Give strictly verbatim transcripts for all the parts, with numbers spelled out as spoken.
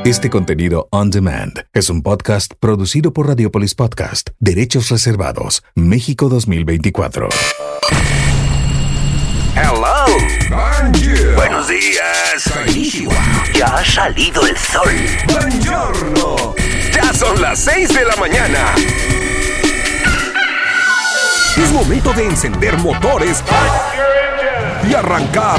Este contenido on demand es un podcast producido por Radiopolis Podcast. Derechos reservados. México dos mil veinticuatro. Hello. Bonjour. Buenos días. Konnichiwa. Ya ha salido el sol. Buongiorno. Ya son las seis de la mañana. Es momento de encender motores y arrancar.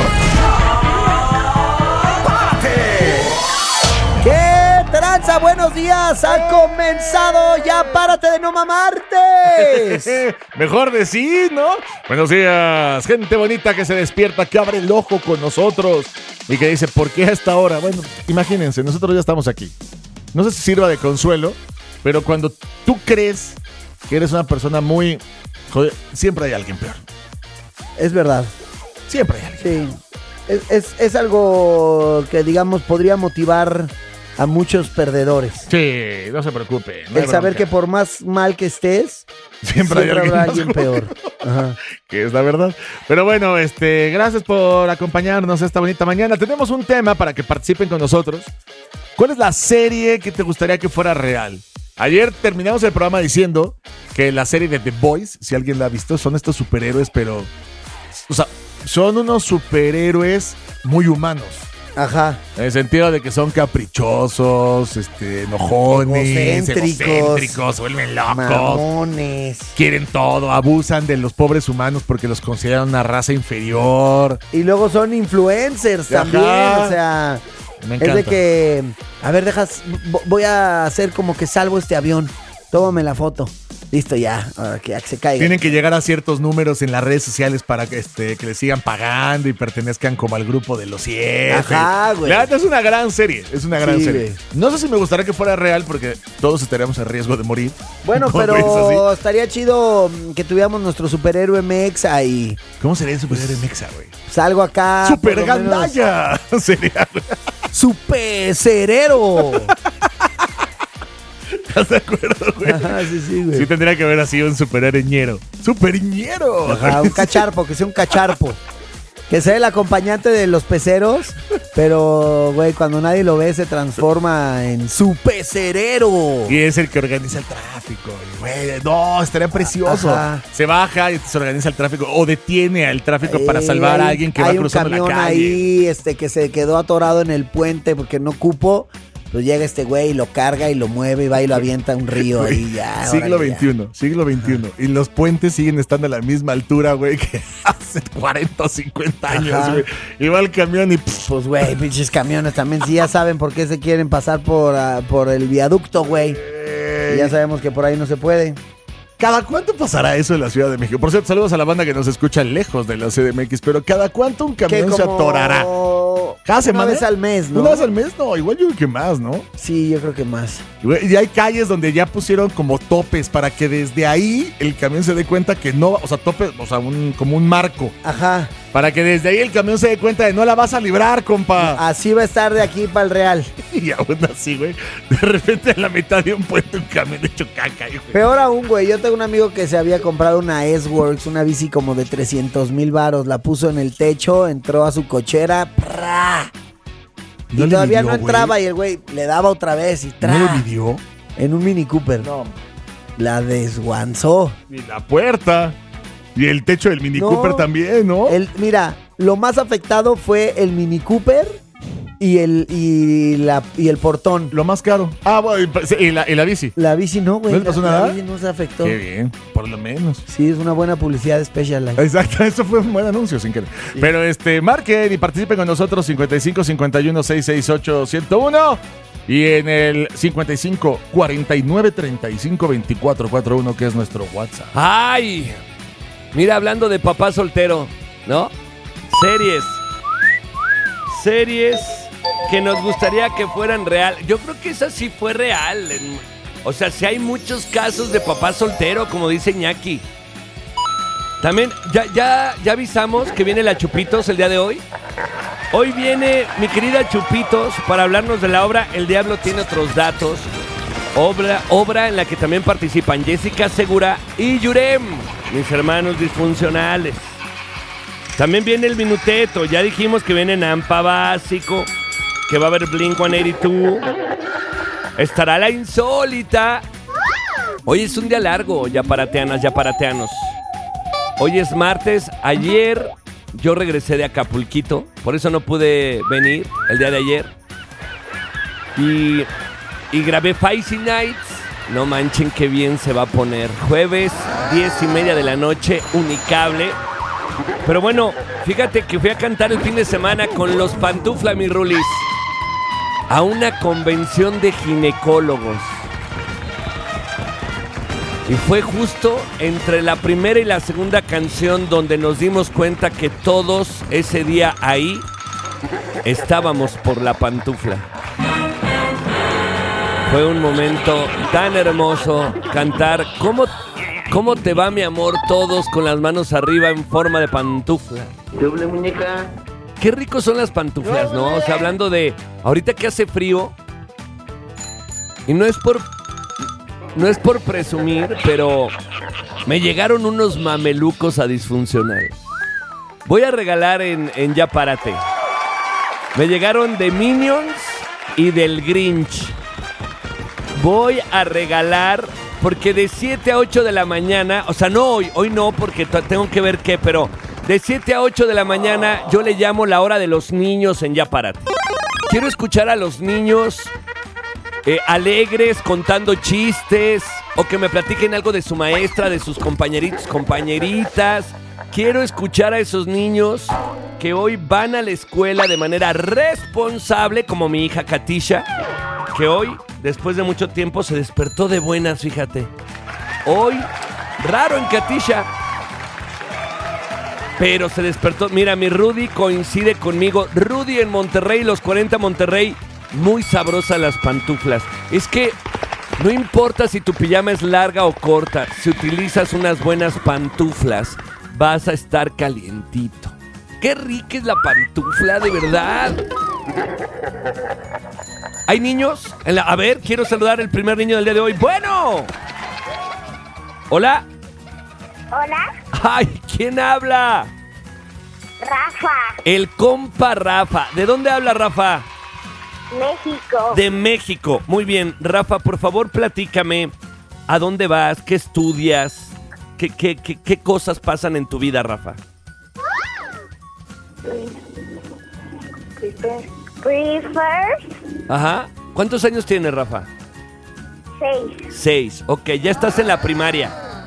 ¿Qué tranza? Buenos días, ha comenzado ya, párate de no mamarte. Mejor decir, ¿no? Buenos días, gente bonita que se despierta, que abre el ojo con nosotros y que dice, ¿por qué a esta hora? Bueno, imagínense, nosotros ya estamos aquí. No sé si sirva de consuelo, pero cuando tú crees que eres una persona muy... Joder, siempre hay alguien peor. Es verdad. Siempre hay alguien. Sí, es, es, es algo que, digamos, podría motivar a muchos perdedores. Sí, no se preocupe. No El saber que por más mal que estés, siempre, siempre hay alguien, habrá alguien peor. Ajá. Que es la verdad. Pero bueno, este, gracias por acompañarnos esta bonita mañana. Tenemos un tema para que participen con nosotros. ¿Cuál es la serie que te gustaría que fuera real? Ayer terminamos el programa diciendo que la serie de The Boys, si alguien la ha visto, son estos superhéroes, pero... O sea, son unos superhéroes muy humanos. Ajá. En el sentido de que son caprichosos, este, enojones, egocéntricos, egocéntricos, se vuelven locos, mamones, quieren todo, abusan de los pobres humanos porque los consideran una raza inferior. y luego son influencers Ajá. también, o sea... Me Es encanta. de que, a ver, dejas, voy a hacer como que salvo este avión. Tómame la foto. Listo, ya, ahora que ya que se caiga. Tienen que llegar a ciertos números en las redes sociales para que, este, que les sigan pagando y pertenezcan como al grupo de los siete. Ajá, güey. La neta es una gran serie, es una gran Sí, serie. güey. No sé si me gustaría que fuera real porque todos estaríamos en riesgo de morir. Bueno, ¿Cómo ves pero así? estaría chido que tuviéramos nuestro superhéroe Mexa y ¿Cómo sería el superhéroe Mexa, güey? salgo acá. ¡Super por lo menos, Gandaya! Sería. ¡Super cerero! ¿Estás de acuerdo, güey? Ajá, sí, sí, güey. Sí tendría que haber así un superhéroe ¡Superiñero! Ajá, un cacharpo, que sea un cacharpo. Que sea el acompañante de los peceros, pero, güey, cuando nadie lo ve se transforma en su pecerero. Y es el que organiza el tráfico. Y, güey, no, estaría precioso. Ajá. Se baja y se organiza el tráfico o detiene al tráfico para Eh, salvar a hay- alguien que va hay cruzando la un calle. camión ahí este, que se quedó atorado en el puente porque no cupo. Pues llega este güey y lo carga y lo mueve y va y lo avienta a un río ahí ya. Siglo órale, ya. veintiuno, siglo veintiuno. Y los puentes siguen estando a la misma altura, güey, que hace cuarenta o cincuenta años, Ajá. güey. Y va el camión y... pff, Pues güey, pinches camiones también. Sí, ya saben por qué se quieren pasar por, ah, por el viaducto, güey. Y ya sabemos que por ahí no se puede. ¿Cada cuánto pasará eso en la Ciudad de México? Por cierto, saludos a la banda que nos escucha lejos de la C D M X, pero ¿cada cuánto un Que camión como se atorará? ¿Cada semana? Una vez al mes, ¿no? ¿Una vez al mes? No, igual yo creo que más, ¿no? Sí, yo creo que más. Y, güey, y hay calles donde ya pusieron como topes para que desde ahí el camión se dé cuenta que no, o sea, topes, o sea, un, como un marco. Ajá. Para que desde ahí el camión se dé cuenta de no la vas a librar, compa. Así va a estar de aquí para el Real. Y aún así, güey, de repente en la mitad de un puente un camión hecho caca, güey. Peor aún, güey. Yo tengo un amigo que se había comprado una S-Works, una bici como de trescientos mil varos. La puso en el techo, entró a su cochera. ¡Prá! Y ¿No le todavía midió, no entraba güey? y el güey le daba otra vez y tra. ¿No lo midió? En un Mini Cooper. No. La desguanzó. Y la puerta. Y el techo del Mini No. Cooper también, ¿no? El, mira, lo más afectado fue el Mini Cooper y el, y la, y el portón. Lo más caro. Ah, bueno, y, y la, y la bici. La bici no, güey. ¿No le pasó la, nada? La bici no se afectó. Qué bien, por lo menos. Sí, es una buena publicidad de Specialized. Exacto, eso fue un buen anuncio sin querer. Sí. Pero este, marquen y participen con nosotros cincuenta y cinco cincuenta y uno seiscientos sesenta y ocho ciento uno y en el cincuenta y cinco cuarenta y nueve treinta y cinco veinticuatro cuarenta y uno que es nuestro WhatsApp. ¡Ay! Mira, hablando de papá soltero, ¿no? Series. Series que nos gustaría que fueran real. Yo creo que esa sí fue real. O sea, sí hay muchos casos de papá soltero, como dice Iñaki. También, ya, ya, ya avisamos que viene la Chupitos el día de hoy. Hoy viene mi querida Chupitos para hablarnos de la obra El Diablo Tiene Otros Datos. Obra, obra en la que también participan Jessica Segura y Yurem, mis hermanos disfuncionales. También viene el Minuteto, ya dijimos que viene Nampa Básico. que va a haber Blink ciento ochenta y dos. Estará la insólita. Hoy es un día largo, yaparateanas, yaparateanos. Hoy es martes. Ayer yo regresé de Acapulquito, por eso no pude venir el día de ayer. Y, y grabé Feisty Nights. No manchen qué bien se va a poner. Jueves, diez y media de la noche, Unicable. Pero bueno, fíjate que fui a cantar el fin de semana con los Pantufla, mis rulis, a una convención de ginecólogos. Y fue justo entre la primera y la segunda canción donde nos dimos cuenta que todos ese día ahí estábamos por la pantufla. Fue un momento tan hermoso cantar ¿Cómo, cómo te va, mi amor? Todos con las manos arriba en forma de pantufla. Doble muñeca. Qué ricos son las pantuflas, ¿no? O sea, hablando de ahorita que hace frío. Y no es por no es por presumir, pero me llegaron unos mamelucos a disfuncional. Voy a regalar en, en Ya Párate. Me llegaron de Minions y del Grinch. Voy a regalar, porque de siete a ocho de la mañana, o sea, no hoy, hoy no, porque t- tengo que ver qué, pero de siete a ocho de la mañana yo le llamo la hora de los niños en Ya Párate. Quiero escuchar a los niños eh, alegres, contando chistes, o que me platiquen algo de su maestra, de sus compañeritos, compañeritas. Quiero escuchar a esos niños que hoy van a la escuela de manera responsable, como mi hija Katisha, que hoy, después de mucho tiempo, se despertó de buenas, fíjate. Hoy, raro en Katisha, pero se despertó. Mira, mi Rudy coincide conmigo. Rudy en Monterrey, los cuarenta Monterrey, muy sabrosas las pantuflas. Es que no importa si tu pijama es larga o corta, si utilizas unas buenas pantuflas, vas a estar calientito. ¡Qué rica es la pantufla, de verdad! ¿Hay niños? En la... A ver, quiero saludar al primer niño del día de hoy. ¡Bueno! ¿Hola? Hola, ¡Ay! ¿Quién habla? Rafa, El compa Rafa. ¿De dónde habla Rafa? México. De México. Muy bien. Rafa, por favor, platícame. ¿A dónde vas? ¿Qué estudias? ¿Qué, qué, qué, qué cosas pasan en tu vida, Rafa? Prefer. Prefer. Ajá. ¿Cuántos años tienes, Rafa? Seis. Seis. Ok, ya estás en la primaria.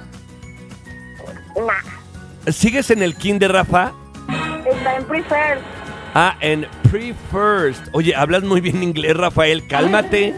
Nah. ¿Sigues en el kinder, Rafa? Está en prefer. Ah, en pre-first. Oye, hablas muy bien inglés, Rafael. Cálmate.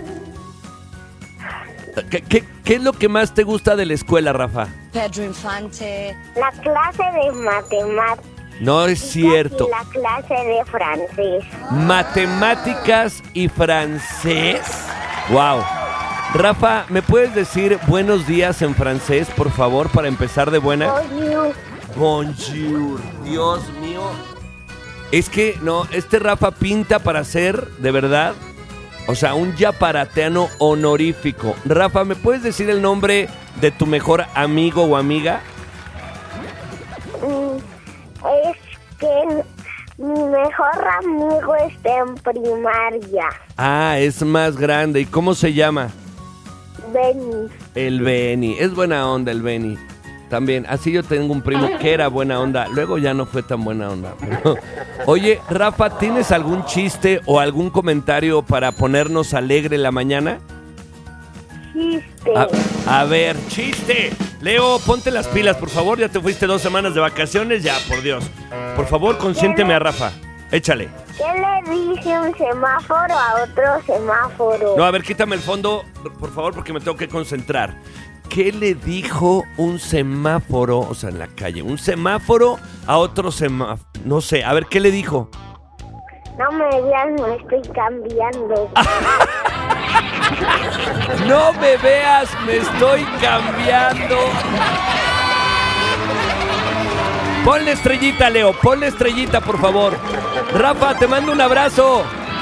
¿Qué, qué, ¿Qué es lo que más te gusta de la escuela, Rafa? Pedro Infante. La clase de matemáticas. No es cierto. Y la clase de francés. Matemáticas y francés. Wow. Rafa, ¿me puedes decir buenos días en francés, por favor, para empezar de buena? Bonjour. Bonjour. Dios mío. Es que, no, este Rafa pinta para ser, de verdad, o sea, un yaparateano honorífico. Rafa, ¿me puedes decir el nombre de tu mejor amigo o amiga? Mm, es que mi mejor amigo está en primaria. Ah, es más grande. ¿Y cómo se llama? Benny. El Benny. Es buena onda el Benny. También, así yo tengo un primo que era buena onda. Luego ya no fue tan buena onda. Pero... Oye, Rafa, ¿tienes algún chiste o algún comentario para ponernos alegre la mañana? Chiste. A, a ver, chiste. Leo, ponte las pilas, por favor. Ya te fuiste dos semanas de vacaciones, ya, por Dios. Por favor, consiénteme a Rafa. Échale. ¿Qué le dice un semáforo a otro semáforo? No, a ver, quítame el fondo, por favor, porque me tengo que concentrar. ¿Qué le dijo un semáforo, o sea, en la calle, un semáforo a otro semáforo? No sé, a ver, ¿qué le dijo? No me veas, me estoy cambiando. No me veas, me estoy cambiando. Ponle estrellita, Leo, ponle estrellita, por favor. Rafa, te mando un abrazo.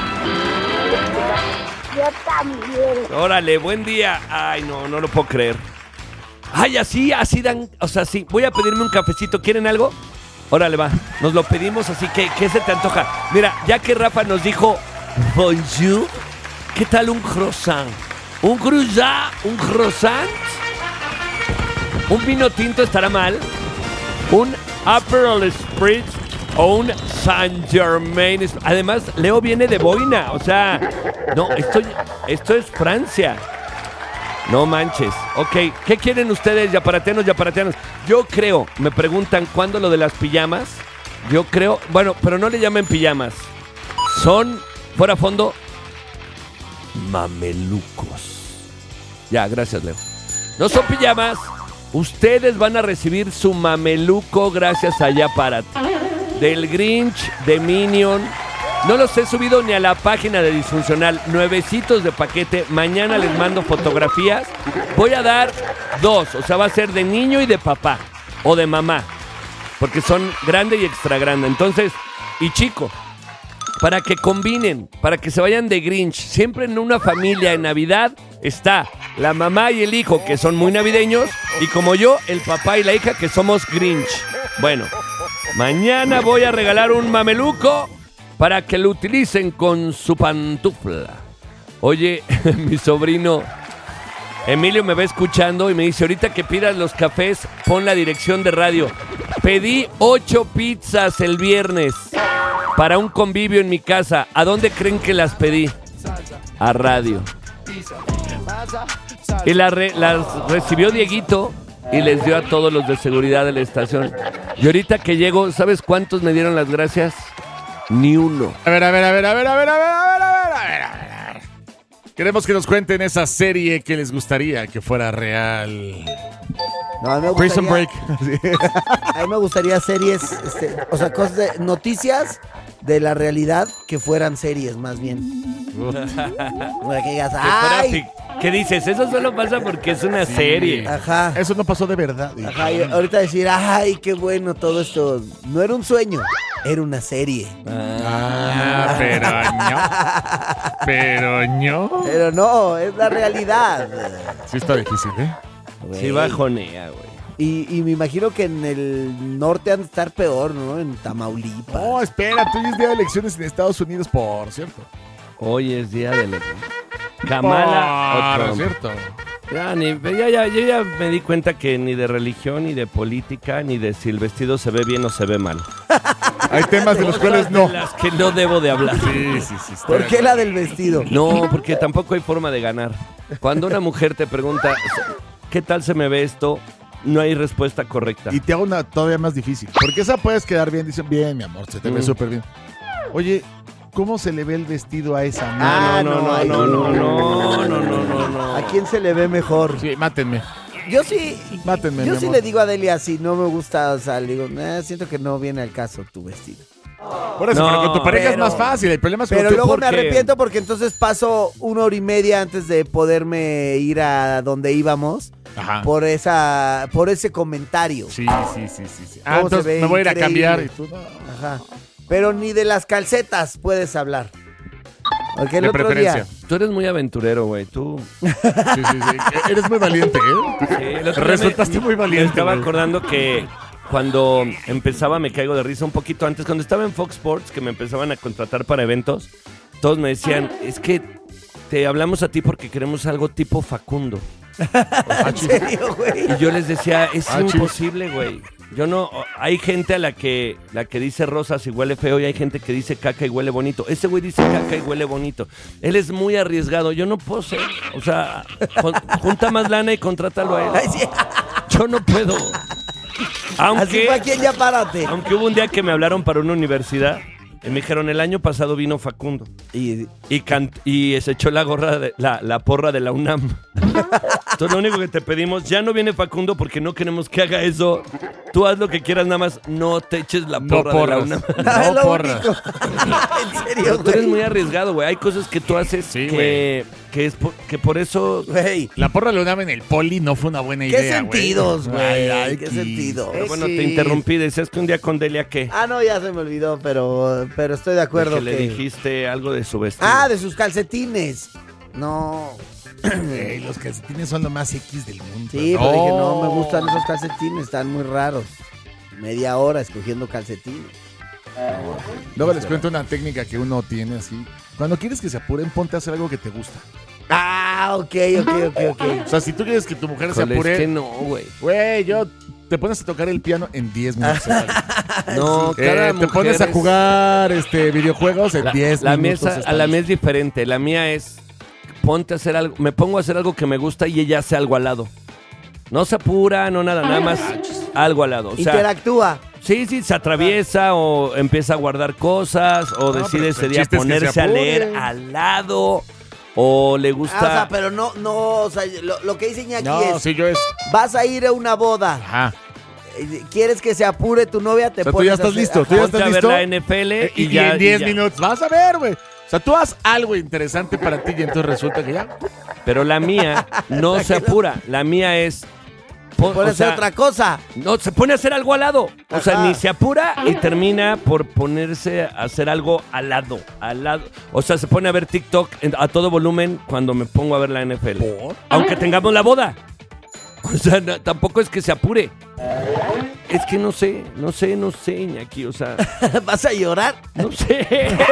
Yo también. Órale, buen día. Ay, no, no lo puedo creer. Ay, así, así dan, o sea, sí. Voy a pedirme un cafecito, ¿quieren algo? Órale, va, nos lo pedimos, así que, ¿qué se te antoja? Mira, ya que Rafa nos dijo Bonjour. ¿Qué tal un croissant? ¿Un croissant? ¿Un croissant? ¿Un vino tinto estará mal? ¿Un Aperol Spritz o un Saint Germain? Además, Leo viene de boina. O sea, no, esto, esto es Francia. No manches. Ok, ¿qué quieren ustedes, yaparateanos, yaparateanos? Yo creo, me preguntan, ¿cuándo lo de las pijamas? Yo creo, bueno, pero no le llamen pijamas. Son, fuera fondo, mamelucos. Ya, gracias, Leo. No son pijamas. Ustedes van a recibir su mameluco gracias a Yaparate. Del Grinch, de Minion. No los he subido ni a la página de Disfuncional. Nuevecitos de paquete. Mañana les mando fotografías. Voy a dar dos. O sea, va a ser de niño y de papá. O de mamá. Porque son grande y extra grande. Entonces, y chico. Para que combinen. Para que se vayan de Grinch. Siempre en una familia en Navidad está la mamá y el hijo, que son muy navideños. Y como yo, el papá y la hija, que somos Grinch. Bueno, mañana voy a regalar un mameluco para que lo utilicen con su pantufla. Oye, mi sobrino Emilio me va escuchando y me dice, ahorita que pidas los cafés, pon la dirección de radio. Pedí ocho pizzas el viernes para un convivio en mi casa. ¿A dónde creen que las pedí? A radio. Y las re, las recibió Dieguito y les dio a todos los de seguridad de la estación. Y ahorita que llego, ¿sabes cuántos me dieron las gracias? Ni uno. A ver, a ver, a ver, a ver, a ver, a ver, a ver, a ver, a ver, a ver. Queremos que nos cuenten esa serie que les gustaría que fuera real. No, a mí me Prison gustaría, Break. a mí me gustaría series, este, o sea, cosas de noticias de la realidad que fueran series, más bien. Para que digas, Que fuera ¡ay! fic- ¿Qué dices? Eso solo pasa porque es una serie. Ajá. Eso no pasó de verdad. Ajá, y ahorita decir, ¡ay, qué bueno todo esto! No era un sueño, era una serie. Ah, pero no. Pero no. Pero no, es la realidad. Sí está difícil, ¿eh? Sí bajonea, güey. Y, y me imagino que en el norte han de estar peor, ¿no? En Tamaulipas. No, espera, tú es día de elecciones en Estados Unidos, por cierto. Hoy es día de la... Kamala Por o Trump. cierto. Ya, ni, ya, ya, yo ya me di cuenta que ni de religión, ni de política, ni de si el vestido se ve bien o se ve mal. Hay temas de los cuales no. De las que no debo de hablar. Sí, sí, sí. está ¿Por bien. qué la del vestido? No, porque tampoco hay forma de ganar. Cuando una mujer te pregunta, ¿qué tal se me ve esto? No hay respuesta correcta. Y te hago una todavía más difícil. Porque esa puedes quedar bien. Dicen, bien, mi amor, se te ve Mm. súper bien. Oye, ¿cómo se le ve el vestido a esa mujer? Ah, no, no, ay, no, no, no, no, no, no, no. ¿A quién se le ve mejor? Sí, mátenme. Yo sí, Mátenme, yo mi sí amor. le digo a Delia, si no me gusta, o sea, le digo, "Eh, siento que no viene al caso tu vestido. Por eso, No, pero con tu pareja es pero- más fácil. El problema es con Pero tu- luego ¿por me qué? arrepiento porque entonces paso una hora y media antes de poderme ir a donde íbamos Ajá. por esa, por ese comentario. Sí, sí, sí, sí. sí. Ah, ¿Cómo se entonces ve me voy a ir a increíble? cambiar y tú no. Ajá. Pero ni de las calcetas puedes hablar. Porque el De otro preferencia. día. Tú eres muy aventurero, güey. Tú. Sí, sí, sí. Eres muy valiente, ¿eh? Sí, el otro día Resultaste me- muy valiente, Me estaba güey. acordando que cuando empezaba Me Caigo de Risa un poquito antes, cuando estaba en Fox Sports, que me empezaban a contratar para eventos, todos me decían, es que te hablamos a ti porque queremos algo tipo Facundo. ¿En serio, güey? Y yo les decía, es Ah, chis. imposible, güey. Yo no, hay gente a la que la que dice rosas y huele feo y hay gente que dice caca y huele bonito. Ese güey dice caca y huele bonito. Él es muy arriesgado. Yo no puedo ser. O sea, con- junta más lana y contrátalo a él. Ay, sí. Yo no puedo. Así Aunque, fue aquí en Ya Párate. aunque hubo un día que me hablaron para una universidad y me dijeron, el año pasado vino Facundo Y, y, can- y se echó la gorra de, la, la porra de la UNAM. Entonces lo único que te pedimos, ya no viene Facundo porque no queremos que haga eso. Tú haz lo que quieras, nada más no te eches la No porra de la porras. UNAM. Ah, No lo porras. único. En serio, Tú eres güey. muy arriesgado, güey. Hay cosas que tú haces Sí, que, que, es por, que por eso... Güey. La porra de UNAM en el poli no fue una buena ¿Qué idea, sentidos, Ay, güey? ay, ¿Qué quis. sentidos? Pero bueno, Sí. te interrumpí. Decías que un día con Delia, ¿qué? Ah, no, ya se me olvidó, pero, pero estoy de acuerdo que le que- dijiste algo de su vestido. Ah, de sus calcetines. No. Ey, los calcetines son lo más X del mundo. Sí, pero dije, no, me gustan esos calcetines, están muy raros. Media hora escogiendo calcetines. Luego les cuento una técnica que uno tiene así. Cuando quieres que se apuren, ponte a hacer algo que te gusta. Ah, ok, ok, ok, ok. O sea, si tú quieres que tu mujer se Híjole, apure, es que no, güey. güey, yo te pones a tocar el piano en diez minutos. No, Eh, cada te mujer pones a es- jugar este videojuegos en La, diez la minutos. mesa, a estás- la mía es diferente. La mía es ponte a hacer algo, me pongo a hacer algo que me gusta y ella hace algo al lado. No se apura, no nada, nada más algo al lado. O sea, Interactúa. sí, sí, se atraviesa o empieza a guardar cosas o No, decide pero ese el día chiste es que se ponerse a apure. leer al lado o le gusta. Ah, o sea, pero no, no, o sea, lo, lo que dice Iñaki No, es, sí, yo es. vas a ir a una boda, Ajá. eh, quieres que se apure tu novia, te O sea, tú pones ya a estás hacer- listo, tú ajá. ya Ponte estás a ver listo. la N F L Eh, y, y, ya. en diez y ya. minutos. Vas a ver, güey. O sea, tú haz algo interesante para ti y entonces resulta que ya. Pero la mía no se apura. La mía es. pon- Puede o ser sea, otra cosa. No, se pone a hacer algo al lado. O sea, Ajá. ni se apura y termina por ponerse a hacer algo al lado. Al lado. O sea, se pone a ver TikTok en- a todo volumen cuando me pongo a ver la N F L. Aunque tengamos la boda. O sea, no- tampoco es que se apure. Es que no sé, no sé, no sé, Iñaki. O sea, ¿Vas a llorar? no sé.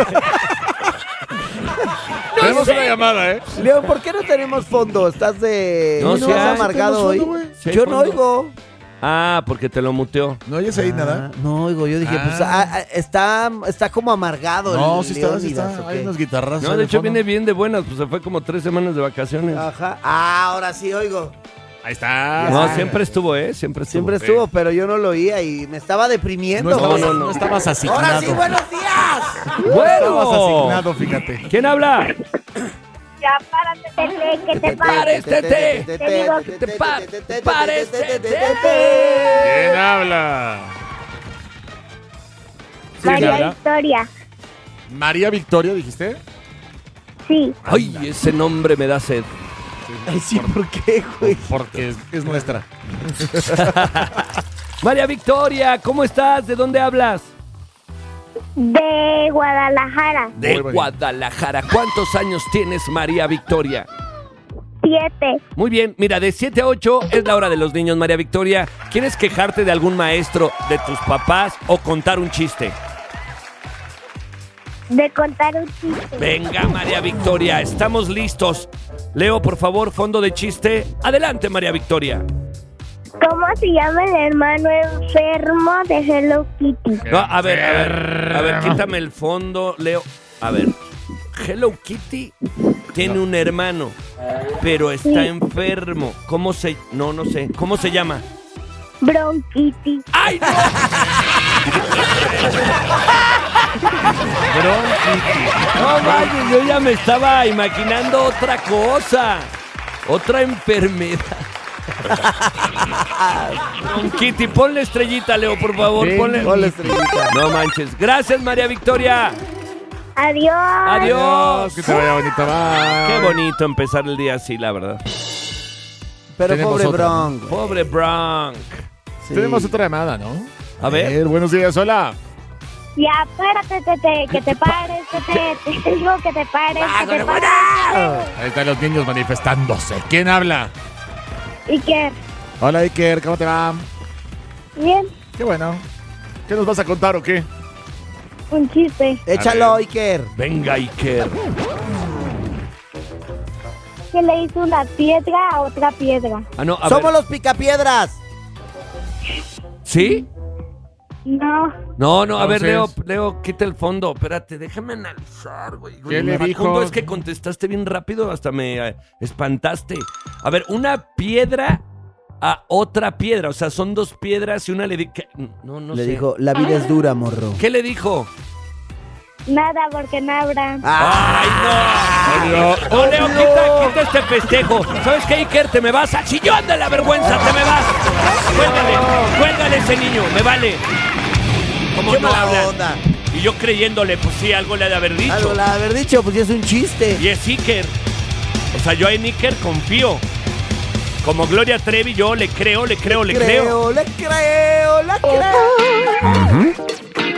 Tenemos una llamada, ¿eh? León, ¿por qué no tenemos fondo? ¿Estás de... No, ¿Estás sí hay, amargado hoy? tenemos fondo, güey. Sí hay Yo no fondo. oigo. Ah, porque te lo muteó. ¿No oyes ahí nada? Ah, no oigo, yo dije, Ah. pues ah, ah, está, está como amargado No, el sí está, sí Leónidas, está. ¿o Hay qué? unas guitarras. No, ahí de hecho fondo. viene bien de buenas. Pues se fue como tres semanas de vacaciones. Ajá. Ah, ahora sí oigo. Ahí está. No, Ah. siempre estuvo, ¿eh? Siempre estuvo. Siempre estuvo, pero yo no lo oía y me estaba deprimiendo. No estabas, No, no, no. no estabas asignado. Ahora sí, buenos días. No estabas Bueno. asignado, fíjate. ¿Quién habla? Ya párate, tete, que te pares. Pares, tete. Te digo que te pa- pares, tete. ¿Quién habla? ¿Quién María habla? Victoria. María Victoria, ¿dijiste? Sí. Ay, ese nombre me da sed. Ay, sí, ¿por qué, güey? Porque es, es nuestra. María Victoria, ¿cómo estás? ¿De dónde hablas? De Guadalajara. De Muy bien. Guadalajara. ¿Cuántos años tienes, María Victoria? Siete. Muy bien, mira, de siete a ocho es la hora de los niños, María Victoria. ¿Quieres quejarte de algún maestro, de tus papás o contar un chiste? De contar un chiste. Venga, María Victoria, estamos listos. Leo, por favor, fondo de chiste. Adelante, María Victoria. ¿Cómo se llama el hermano enfermo de Hello Kitty? No, a ver, a ver, a ver, quítame el fondo, Leo. A ver, Hello Kitty tiene un hermano, pero está enfermo. ¿Cómo se...? No, no sé. ¿Cómo se llama? Bronquitty. ¡Ay, no! No manches, yo ya me estaba imaginando otra cosa. Otra enfermedad. Kitty, ponle estrellita, Leo, por favor. Sí, ponle. Ponle estrellita. No manches. Gracias, María Victoria. Adiós. Adiós. Que te vaya bonito, bye. Qué bonito empezar el día así, la verdad. Pero Tenemos pobre otra. Bronc. güey. Pobre Bronc. Sí. Tenemos otra llamada, ¿no? A ver. Buenos días, hola. Ya, párate, tete, que te pares, tete. Te digo que te pares, Ah, que te bueno, pares. Ahí están los niños manifestándose. ¿Quién habla? ¿Y qué? Hola, Iker, ¿cómo te va? Bien, Qué bueno. ¿Qué nos vas a contar o qué? un chiste. Échalo, Iker. Venga, Iker. Que le hizo una piedra a otra piedra. Ah, no, a Somos ver. los picapiedras. ¿Sí? No, No, no, a ver, Leo, Entonces- Leo, quita el fondo. Espérate, déjame analizar, güey. ¿Qué Me le va- dijo? punto es que contestaste bien rápido, hasta me eh, espantaste. A ver, una piedra a otra piedra. O sea, son dos piedras y una le dijo... No, no Le sé. dijo, la vida es dura, morro. ¿Qué le dijo? nada porque no habrá. ¡Ay, no! ¡Oh, Leo, quita, quita este festejo! ¿Sabes qué, Iker? Te me vas a chillón de la vergüenza, te me vas. Cuélgale, cuélgale ese niño, me vale. ¿Cómo Qué no mala hablan? onda. Y yo creyéndole, pues sí, algo le ha de haber dicho. Algo la haber dicho, pues ya es un chiste. Y es Iker. O sea, yo en Iker confío. Como Gloria Trevi, yo le creo, le creo, le creo. le creo, le creo.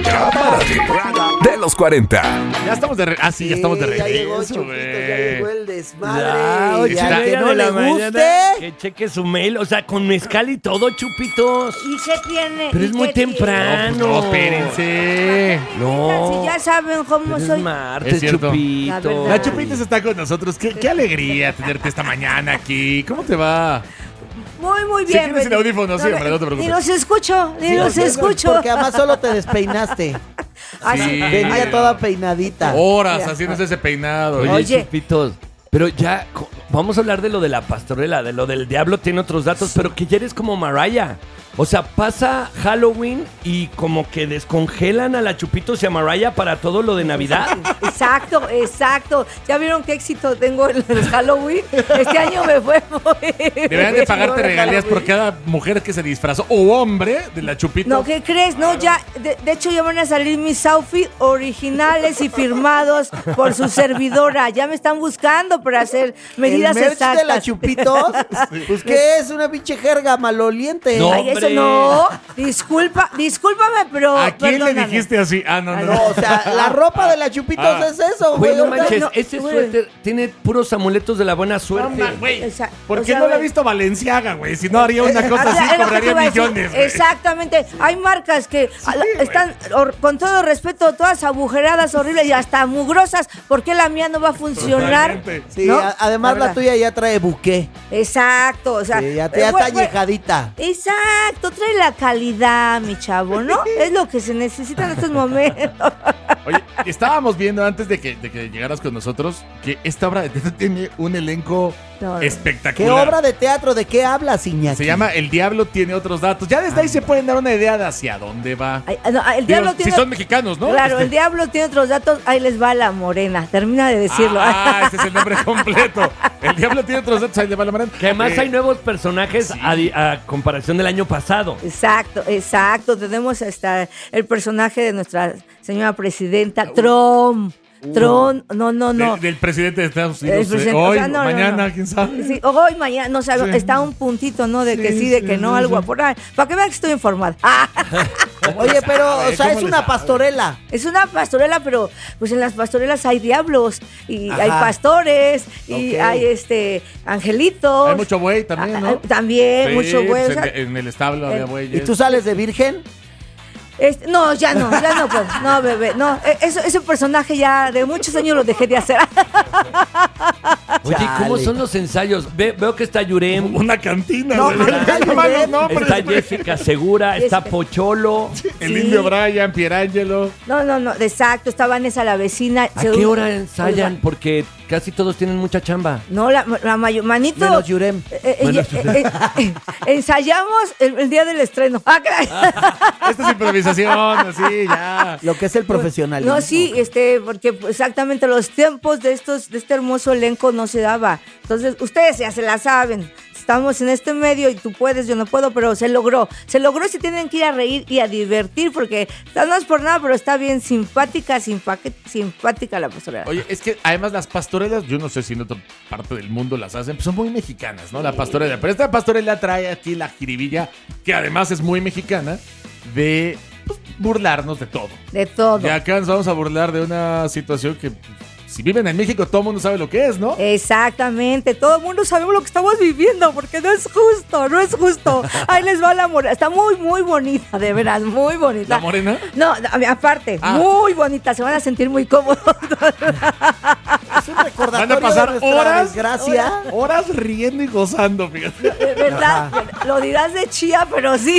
Ya párate. De los cuarenta. Ya estamos de re- Ah, sí, ya estamos de ya llegó regreso, Chupito, güey. ya llegó el desmadre. Ya, y ocho al y que media no de le la mañana, guste, que cheque su mail, o sea, con mezcal y todo, Chupitos. ¿Y qué tiene? Pero ¿Y es muy qué tiene? temprano. No, espérense. No. Si ya saben cómo Pero soy. es martes, Es cierto. La Chupito. verdad. La Chupitos está con nosotros. Qué, qué alegría tenerte esta mañana aquí. ¿Cómo te va? Muy, muy Si bien. tienes el Benny. audífono, sí, hombre, no te preocupes. Ni los escucho, ni Sí, los porque- escucho. Porque además solo te despeinaste. Ay, Sí. Venía Ay, toda no. peinadita. Horas Mira. haciéndose ese peinado. Oye, Oye. Chupitos, pero ya, co- vamos a hablar de lo de la pastorela, de lo del diablo tiene otros datos, pero que ya eres como Mariah. O sea, pasa Halloween y como que descongelan a la Chupitos y a Mariah para todo lo de Navidad. Exacto, exacto. ¿Ya vieron qué éxito tengo en el Halloween? Este año me fue muy... Deberían de pagarte regalías por cada mujer que se disfrazó o hombre de la Chupitos. No, ¿qué crees? No, ya, de, de hecho ya van a salir mis outfits originales y firmados por su servidora. Ya me están buscando para hacer medidas el merch exactas. de la Chupitos, pues que es una pinche jerga maloliente. No. Ay, eso Hombre. no. Disculpa, discúlpame, pero ¿A quién le perdóname. dijiste así? Ah, no, no. No, o sea, la ropa de la Chupitos Ah. es eso, Güey, güey. no Ahorita- manches, no, ese güey. suéter tiene puros amuletos de la buena suerte. No, güey. Esa- ¿Por o qué sea, no la ha güey. visto Valenciaga, güey? Si no haría una O cosa sea, así, es lo que te cobraría iba a decir. millones, güey. Exactamente. Hay marcas que a- güey. están, or- con todo respeto, todas agujeradas, horribles y hasta mugrosas. ¿Por qué la mía no va a funcionar? Totalmente. Sí, ¿No? a- además la, verdad. tuya ya trae buqué. Exacto, o sea, Sí, ya, eh, ya güey, está güey, añejadita. Exacto, trae la calidad, mi chavo, ¿no? Es lo que se necesita en estos momentos. Oye, estábamos viendo antes de que, de que llegaras con nosotros que esta obra de teatro tiene un elenco No, no. espectacular. ¿Qué obra de teatro? ¿De qué hablas, Iñaki? Se llama El Diablo tiene otros datos. Ya desde ahí se pueden dar una idea de hacia dónde va. Ay, no, el Digo, diablo si tiene. son mexicanos, ¿no? Claro, Este- el diablo tiene otros datos. Ahí les va la morena. Termina de decirlo. Ah, ese es el nombre completo. El Diablo tiene otros datos. Ahí le va la morena. Que además Eh, hay nuevos personajes a, di- a comparación del año pasado. Exacto, exacto. Tenemos hasta el personaje de nuestra señora presidenta, Trump. Trump, no, no, no. de- del presidente de Estados El Unidos. eh, presidente- o hoy, sea, no, no, mañana, no. quién sabe. Sí, hoy, mañana, no sabe, Sí. está un puntito, ¿no? De que Sí, sí, de sí, que no, sí, algo sí. por ahí. Para que vean que estoy informada. Ah, Oye, pero, sabe? o sea, ¿Cómo es le una sabe? pastorela. es una pastorela, pero pues en las pastorelas hay diablos y Ajá. hay pastores y Ok. hay este angelitos. Hay mucho buey también, Ah, ¿no? ah, También, Sí, mucho güey. pues o sea, en, en el establo había eh, bueyes. ¿Y tú sales de virgen? Este, no, ya no, ya no puedo. No, bebé, no. e- Eso, ese personaje ya de muchos años lo dejé de hacer. Oye, ¿cómo Chale. son los ensayos? Ve- veo que está Yurem, Una cantina, No, güey. no, no, Qué no, malos no, nombres, está güey. Jessica Segura, está Jessica. Pocholo. El Sí. indio Brian, Pierangelo. No, no, no, exacto. Está Vanessa la vecina. ¿A Se- qué hora ensayan? Porque casi todos tienen mucha chamba. No, la, la mayor, manito. Menos Yurem. Eh, eh, Menos eh, eh, eh, ensayamos el, el día del estreno. Ah, caray. Esta es improvisación, así, ya. Lo que es el profesionalismo. No, sí, este, porque pues, exactamente los tiempos de estos, de este hermoso elenco no se daba. Entonces, ustedes ya se la saben. Estamos en este medio y tú puedes, yo no puedo, pero se logró. Se logró y se tienen que ir a reír y a divertir porque no es por nada, pero está bien simpática, simpaque- simpática la pastorela. Oye, es que además las pastorelas, yo no sé si en otra parte del mundo las hacen, pues son muy mexicanas, ¿no? La pastorela. Pero esta pastorela trae aquí la jiribilla, que además es muy mexicana, de pues, burlarnos de todo. De todo. Y acá nos vamos a burlar de una situación que, pues, si viven en México, todo el mundo sabe lo que es, ¿no? Exactamente, todo el mundo sabemos lo que estamos viviendo porque no es justo, no es justo. Ahí les va la morena, está muy, muy bonita, de veras, muy bonita. ¿La morena? No, a- aparte, Ah. muy bonita, se van a sentir muy cómodos. Es un recordatorio Van a pasar de nuestra horas, desgracia. horas riendo y gozando, fíjate. De verdad, lo dirás de chía, pero sí.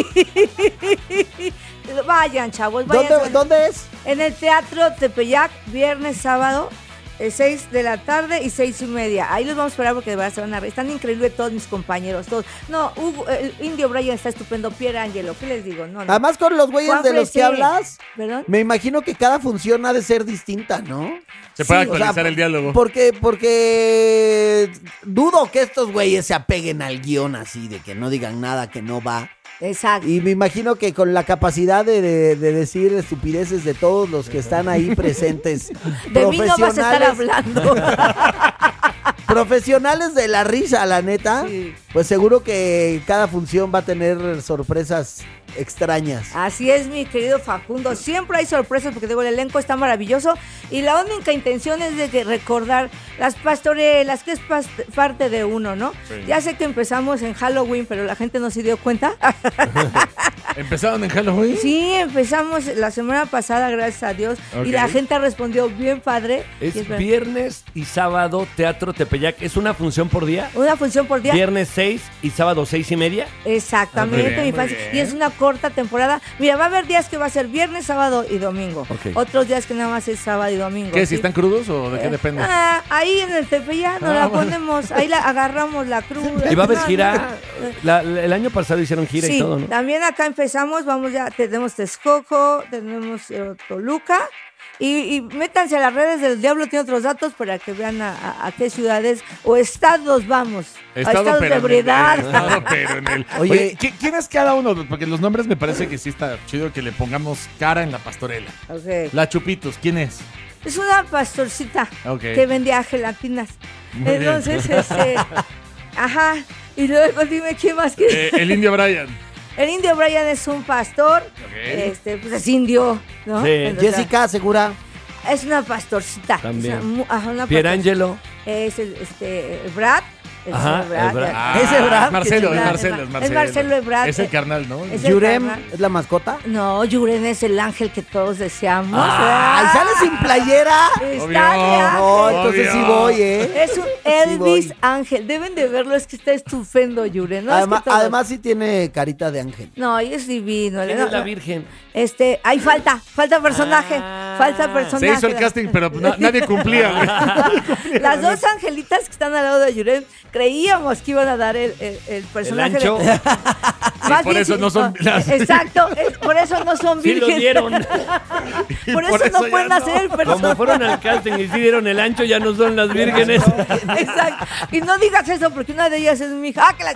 Vayan, chavos, vayan. ¿Dónde, ¿Dónde es? En el Teatro Tepeyac, viernes, sábado, eh, seis de la tarde y seis y media. Ahí los vamos a esperar porque de verdad se van a reír. Están increíbles todos mis compañeros, todos. No, Hugo, el Indio Brian está estupendo, Pierre Angelo, ¿qué les digo? No, no. Además, con los güeyes Juan de los que Fresé. hablas, ¿Perdón? me imagino que cada función ha de ser distinta, ¿no? Se puede Sí, actualizar o sea, el diálogo. Porque, porque dudo que estos güeyes se apeguen al guión así, de que no digan nada que no va. Exacto. Y me imagino que con la capacidad de, de- de decir estupideces de todos los que están ahí presentes, De mí no vas a estar profesionales, hablando. Profesionales de la risa, la neta. Sí. Pues seguro que cada función va a tener sorpresas extrañas. Así es, mi querido Facundo. Siempre hay sorpresas porque digo, el elenco está maravilloso y la única intención es de que recordar las pastorelas, que es pas- parte de uno, ¿no? Sí. Ya sé que empezamos en Halloween, pero la gente no se dio cuenta. ¿Empezaron en Halloween? Sí, empezamos la semana pasada, gracias a Dios, Ok. y la gente respondió bien padre. Es Y verdad. viernes y sábado, Teatro Tepeyac. ¿Es una función por día? Una función por día. Viernes seis y sábado seis y media. Exactamente, Ah, muy bien, mi muy Fancy. bien. Y es una corta temporada. Mira, va a haber días que va a ser viernes, sábado y domingo. Ok. Otros días que nada más es sábado y domingo. ¿Qué? ¿sí? ¿Si están crudos o de qué depende? Ah, ahí en el Tepeyac nos Ah, la bueno. ponemos, ahí la agarramos la cruda. ¿Y va a haber No, gira? no. La- la- el año pasado hicieron gira Sí, y todo, ¿no? también acá empezamos, vamos ya, tenemos Texcoco, tenemos eh, Toluca. Y, y métanse a las redes del Diablo, tiene otros datos para que vean a, a- a qué ciudades o estados vamos. a estados de pero en el- ebriedad. estado, pero en el- Oye, Oye, ¿qui- ¿quién es cada uno? Porque los nombres me parece que sí está chido que le pongamos cara en la pastorela. Ok. La Chupitos, ¿quién es? Es una pastorcita Ok. que vendía gelatinas. Muy bien. Entonces, este, ajá. Y luego dime quién más que Eh, el Indio Brian. el Indio Brian es un pastor, este, pues es indio, ¿no? Sí. Entonces, Jessica, segura. es una pastorcita. También. Es una mu- ajá, una Pierangelo. pastor- Es el, este, el Brad. El Ajá, señor Brad, el Brad. ya- Ah, Ese Brad. Marcelo, Es es Brad, Marcelo, es es Brad. Marcelo. Es Marcelo Ebrard. Es el Eh, carnal, ¿no? es el Yurem carnal. es la mascota. No, Yuren es el ángel que todos deseamos. ¡Ay, sale sin playera! Está Obvio. de ángel. No, entonces sí Obvio. voy, ¿eh? Es un Elvis voy. Ángel. Deben de verlo, es que está estupendo, Yuren. No, además, es que todo- además sí tiene carita de ángel. No, y es divino. ¿Quién No, es la no. Virgen? Este, ahí falta, falta personaje. Ah. falta personaje. Se hizo el casting, pero na- nadie cumplía, güey. Las dos angelitas que están al lado de Yuren, creíamos que iban a dar el, el, el El personaje. ancho. de- Más por bien, eso sí, no son- las- Exacto, es- por eso no son Sí lo virgen. dieron. Y por, por eso, eso no ya pueden no. hacer el Como personaje. fueron al casting y sí dieron el ancho, ya no son las vírgenes. Exacto. Y no digas eso porque una de ellas es mi hija. ¡Ah, que la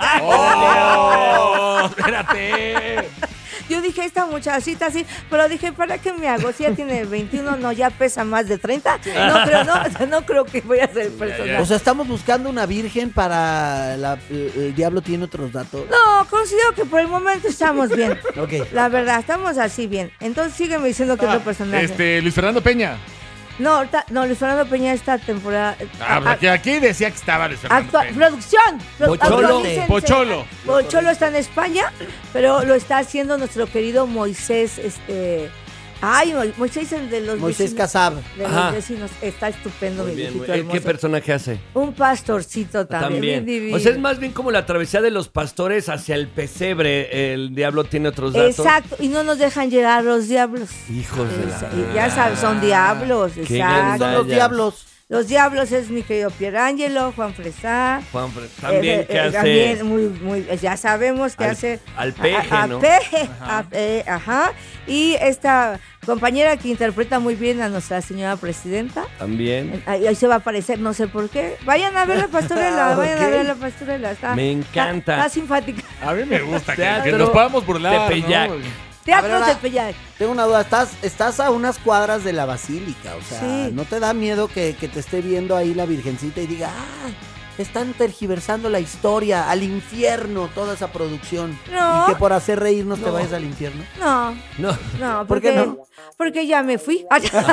¡Oh! ¡Espérate! Yo dije, esta muchachita sí, pero dije, ¿para qué me hago? Si ya tiene veintiuno, no, ya pesa más de treinta. No creo, no, o sea, no creo que voy a ser el personaje. O sea, estamos buscando una virgen para la- el, el diablo tiene otros datos. No, considero que por el momento estamos bien. Ok. La verdad, estamos así bien. Entonces sígueme diciendo que Ah, otro personaje. Este, Luis Fernando Peña. No, ahorita- no, Luis Fernando Peña esta temporada. Ah, pues aquí, aquí decía que estaba Luis Fernando Actua- Peña. producción. Pro- Pocholo. actualícense. Pocholo. Pocholo está en España, pero lo está haciendo nuestro querido Moisés, este. Ay, Mo- Moisés el de los Moisés vecinos. Casab. De los Ajá. vecinos. Está estupendo, Muy mi bien, viejito muy- hermoso. ¿Qué personaje hace? Un pastorcito también. bien divino. O sea, es más bien como la travesía de los pastores hacia el pesebre. El diablo tiene otros datos. Exacto, y no nos dejan llegar los diablos. Hijos de la... Esa- y ya sabes, son diablos, Qué exacto. Son los ya. diablos. Los diablos es mi querido Pierangelo, Juan Fresá. Juan Fre- también, Eh, ¿qué eh, hace? También, muy, muy, ya sabemos que Al- hace. al peje, a- a ¿no? peje, a- eh, ajá. Y esta compañera que interpreta muy bien a nuestra señora presidenta. También. Ahí, ahí se va a aparecer, no sé por qué. Vayan a ver la pastorela, vayan a Ok. ver la pastorela. Está, Me está- encanta. Está, simpática. A mí me gusta que, Teatro que nos podamos burlar, Tepeyac. ¿no? Teatro ahora- de Tepeyac. Tengo una duda, estás, estás a unas cuadras de la basílica, o sea, Sí. ¿no te da miedo que, que te esté viendo ahí la virgencita y diga, ah, están tergiversando la historia, al infierno, toda esa producción? No. Y que por hacer reírnos te vayas al infierno. No, No. no, ¿Por porque, qué no? porque ya me fui.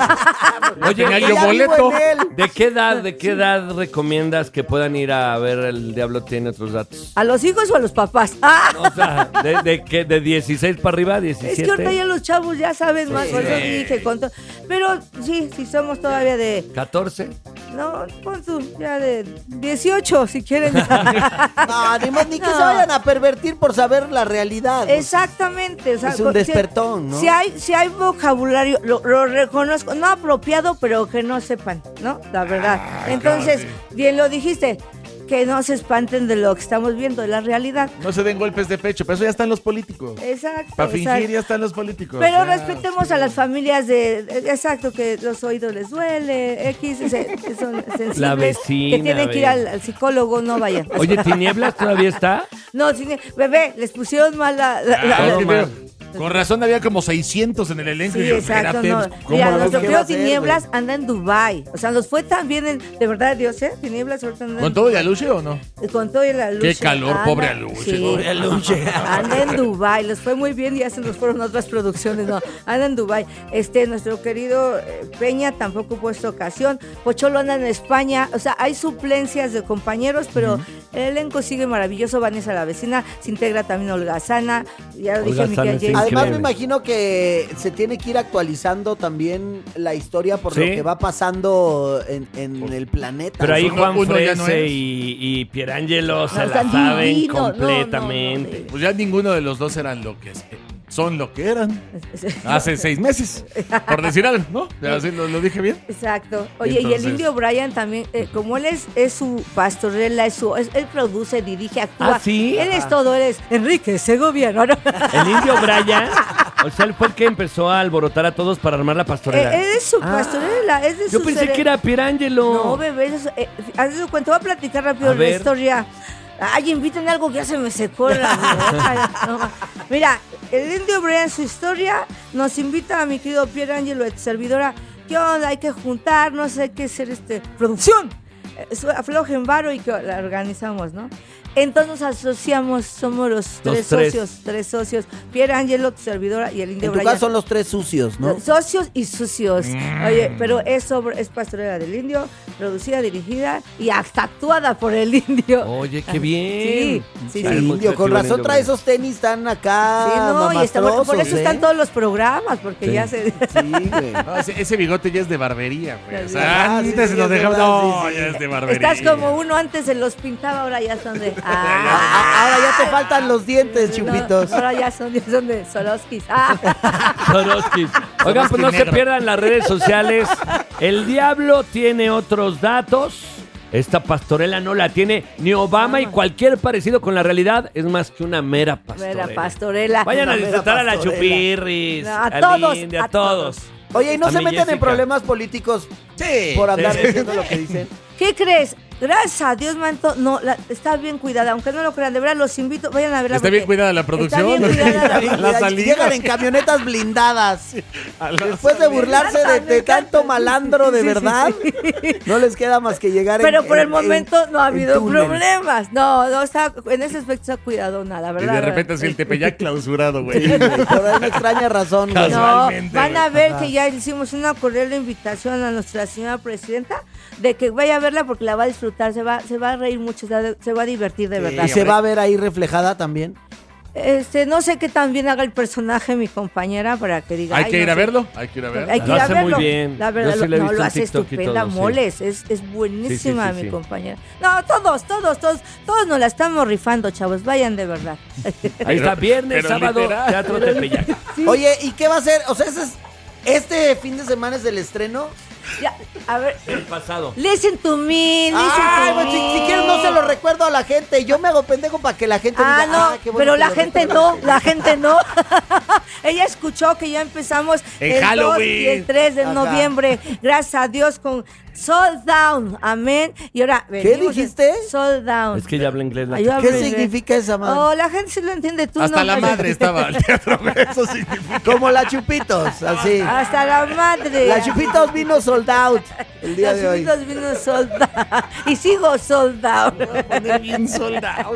Oye, Tenía ¿y yo ya vivo boleto. en él. ¿de qué edad, de qué edad recomiendas que puedan ir a ver El Diablo tiene otros datos? ¿A los hijos o a los papás? Ah, O sea, ¿de, de qué? ¿De dieciséis para arriba? ¿diecisiete? es que ahorita ya los chavos ya saben más. Por eso dije con to- Pero sí, sí somos todavía de. ¿catorce? No, pon tú, ya de dieciocho, si quieren. No, ni, más, ni que No. se vayan a pervertir por saber la realidad. Exactamente. O sea, Es un con- si- despertón, ¿no? Si hay, si hay vocabulario, lo, lo reconozco, no apropiado, pero que no sepan, ¿no? La verdad. Entonces, bien lo dijiste, que no se espanten de lo que estamos viendo, de la realidad. No se den golpes de pecho, pero eso ya están los políticos. Exacto. Para fingir exacto. ya están los políticos. Pero Ya, respetemos sí. a las familias de, exacto, que los oídos les duele, X, se- que son sensibles, La vecina, que tienen que ir ve. al, al psicólogo, no vayan. Oye, ¿Tinieblas todavía está? No, sí, bebé, les pusieron mal la... la- la- Ah, Todo es que mal. digo, Con razón había como seiscientos en el elenco. Sí, y yo, exacto. espérate, No. pues, ¿cómo Mira, no? nuestro ¿Qué va querido a hacer, Tinieblas anda en Dubai. O sea, nos fue tan bien, en- de verdad, Dios, ¿eh? Tinieblas ahorita anda en ¿Con todo y Dubái. Aluche o no? Con todo y la luz. Qué calor, pobre Aluche, Sí, pobre Aluche. Anda en Dubai, les fue muy bien y ya se nos fueron otras producciones, no. Anda en Dubai. Este, nuestro querido eh, Peña tampoco puso esta ocasión. Pocholo anda en España. O sea, hay suplencias de compañeros, pero el elenco sigue maravilloso. Vanessa la vecina, se integra también Olga Sana. Ya lo Olga dije, Sana Miquel es James. Además, me Increíble. imagino que se tiene que ir actualizando también la historia por Sí. lo que va pasando en, en el planeta. Pero ahí Uno- Juan uno ya no Frese es. y, y Pierangelo se No, la están saben divinos. No, no, no, completamente. no, Pues ya ninguno de los dos eran lo que es- son lo que eran hace seis meses, por decir algo, ¿no? Así lo, lo dije bien. Exacto. Oye, y el Entonces- indio Brian también, eh, como él es, es su pastorela, es su, es- él produce, dirige, actúa. ¿Ah, sí? Él es todo, él es Enrique Segovia, ¿no? no. El indio Brian, o sea, él fue el que empezó a alborotar a todos para armar la pastorela. Eh, él es su pastorela, es de Yo su pensé cere- que era Pierangelo. No, bebé, eso, eh, haz de cuenta, voy a platicar rápido A la ver. historia. Ay, invítenme algo que ya se me secó la boca. No, mira, el indio Brian, su historia, nos invita a mi querido Pierangelo, de tu servidora. ¿Qué onda? Hay que juntarnos, hay que hacer este producción. Eh, su- Aflojen varo y que la organizamos, ¿no? Entonces nos asociamos, somos los, Los tres, tres. socios, tres socios. Pierangelo, tu servidora, y el indio En tu Brian. caso son los tres sucios, ¿no? Socios y sucios. Mm. Oye, pero es sobre, es pastorela del indio, producida, dirigida y hasta actuada por el indio. Oye, qué bien. Sí, sí, Ay, sí. muy Indio, con creativo el razón indio trae Brian. esos tenis tan acá. Sí, no, y está- por mamastrosos, eso ¿eh? están todos los programas, porque Sí. ya se... Sí, güey. No, ese, ese bigote ya es de barbería, güey. O Sí, sea, ah, sí, antes sí, lo es dejaba. verdad, No, sí, sí. ya es de barbería. Estás como uno antes se los pintaba, ahora ya son de... Ah, Ah, ahora ya te faltan los dientes, no, chupitos. ahora ya son, ya son de Soroskis. Ah. Soroskis. Oigan, pues no se negro. pierdan las redes sociales. El diablo tiene otros datos. Esta pastorela no la tiene ni Obama y cualquier parecido con la realidad es más que una mera pastorela. Mera pastorela. Vayan a Una mera disfrutar a la pastorela. Chupirris, No, a al todos, Indio, a a todos. todos. Oye, ¿y no A se mi meten en Jessica. problemas políticos Sí. por andar sí, sí. diciendo lo que dicen? ¿Qué crees? Gracias a Dios, Manto, no, la- está bien cuidada, aunque no lo crean, de verdad los invito, vayan a verla. Está bien porque cuidada la producción. Está bien cuidada la La salida. Llegan en camionetas blindadas. A la Después de burlarse de, de tanto malandro, de verdad, no les queda más que llegar en- Pero por en- el momento en- no ha en habido túnel. problemas. No, no está, en ese aspecto está cuidado nada, Y ¿verdad? de repente así el Tepeyac clausurado, güey. Sí, güey, por una extraña razón, güey. No, Casualmente, van a güey. ver que ya hicimos una cordial invitación a nuestra señora presidenta de que vaya a verla porque la va a disfrutar, se va, se va a reír mucho, se va, se va a divertir de verdad. ¿Y se va a ver ahí reflejada también? Este, no sé qué tan bien haga el personaje mi compañera para que diga. Hay "Ay, que no ir a sé". verlo. Hay que ir a verlo. Hay que Lo ir a hace muy verlo. bien. La verdad, Yo sí la he no, visto lo en hace TikTok y estupenda, todo, sí. moles. Es, es buenísima Sí, sí, sí, mi sí. compañera. No, todos, todos, todos, todos nos la estamos rifando, chavos. Vayan de verdad. Ahí está, viernes, pero sábado, literal. Teatro Tepeyac. Oye, ¿y qué va a hacer? O sea, ese es, este fin de semana es el estreno. Ya, a ver, El pasado. listen to me, listen Ay, to pues, me. si, si quieres no se lo recuerdo a la gente. Yo me hago pendejo para que la gente Ah, diga, no, "Ah, qué bueno pero que la lo gente recuerdas". no, la gente no. Ella escuchó que ya empezamos En el dos Halloween. y el tres de Ajá. noviembre. Gracias a Dios con Sold Down. Amén. Y ahora venimos dijiste? en Sold Down. Es que ella habla inglés. La Ay, yo hablo ¿Qué inglés. significa esa madre? Oh, la gente sí lo entiende, tú Hasta no. la madre estaba al teatro. güey. Eso significa. Como la Chupitos, así. Hasta la madre. La Chupitos vino sold out el día Los de hoy. chupitos vino sold down. Y sigo sold down. Poner bien soldado.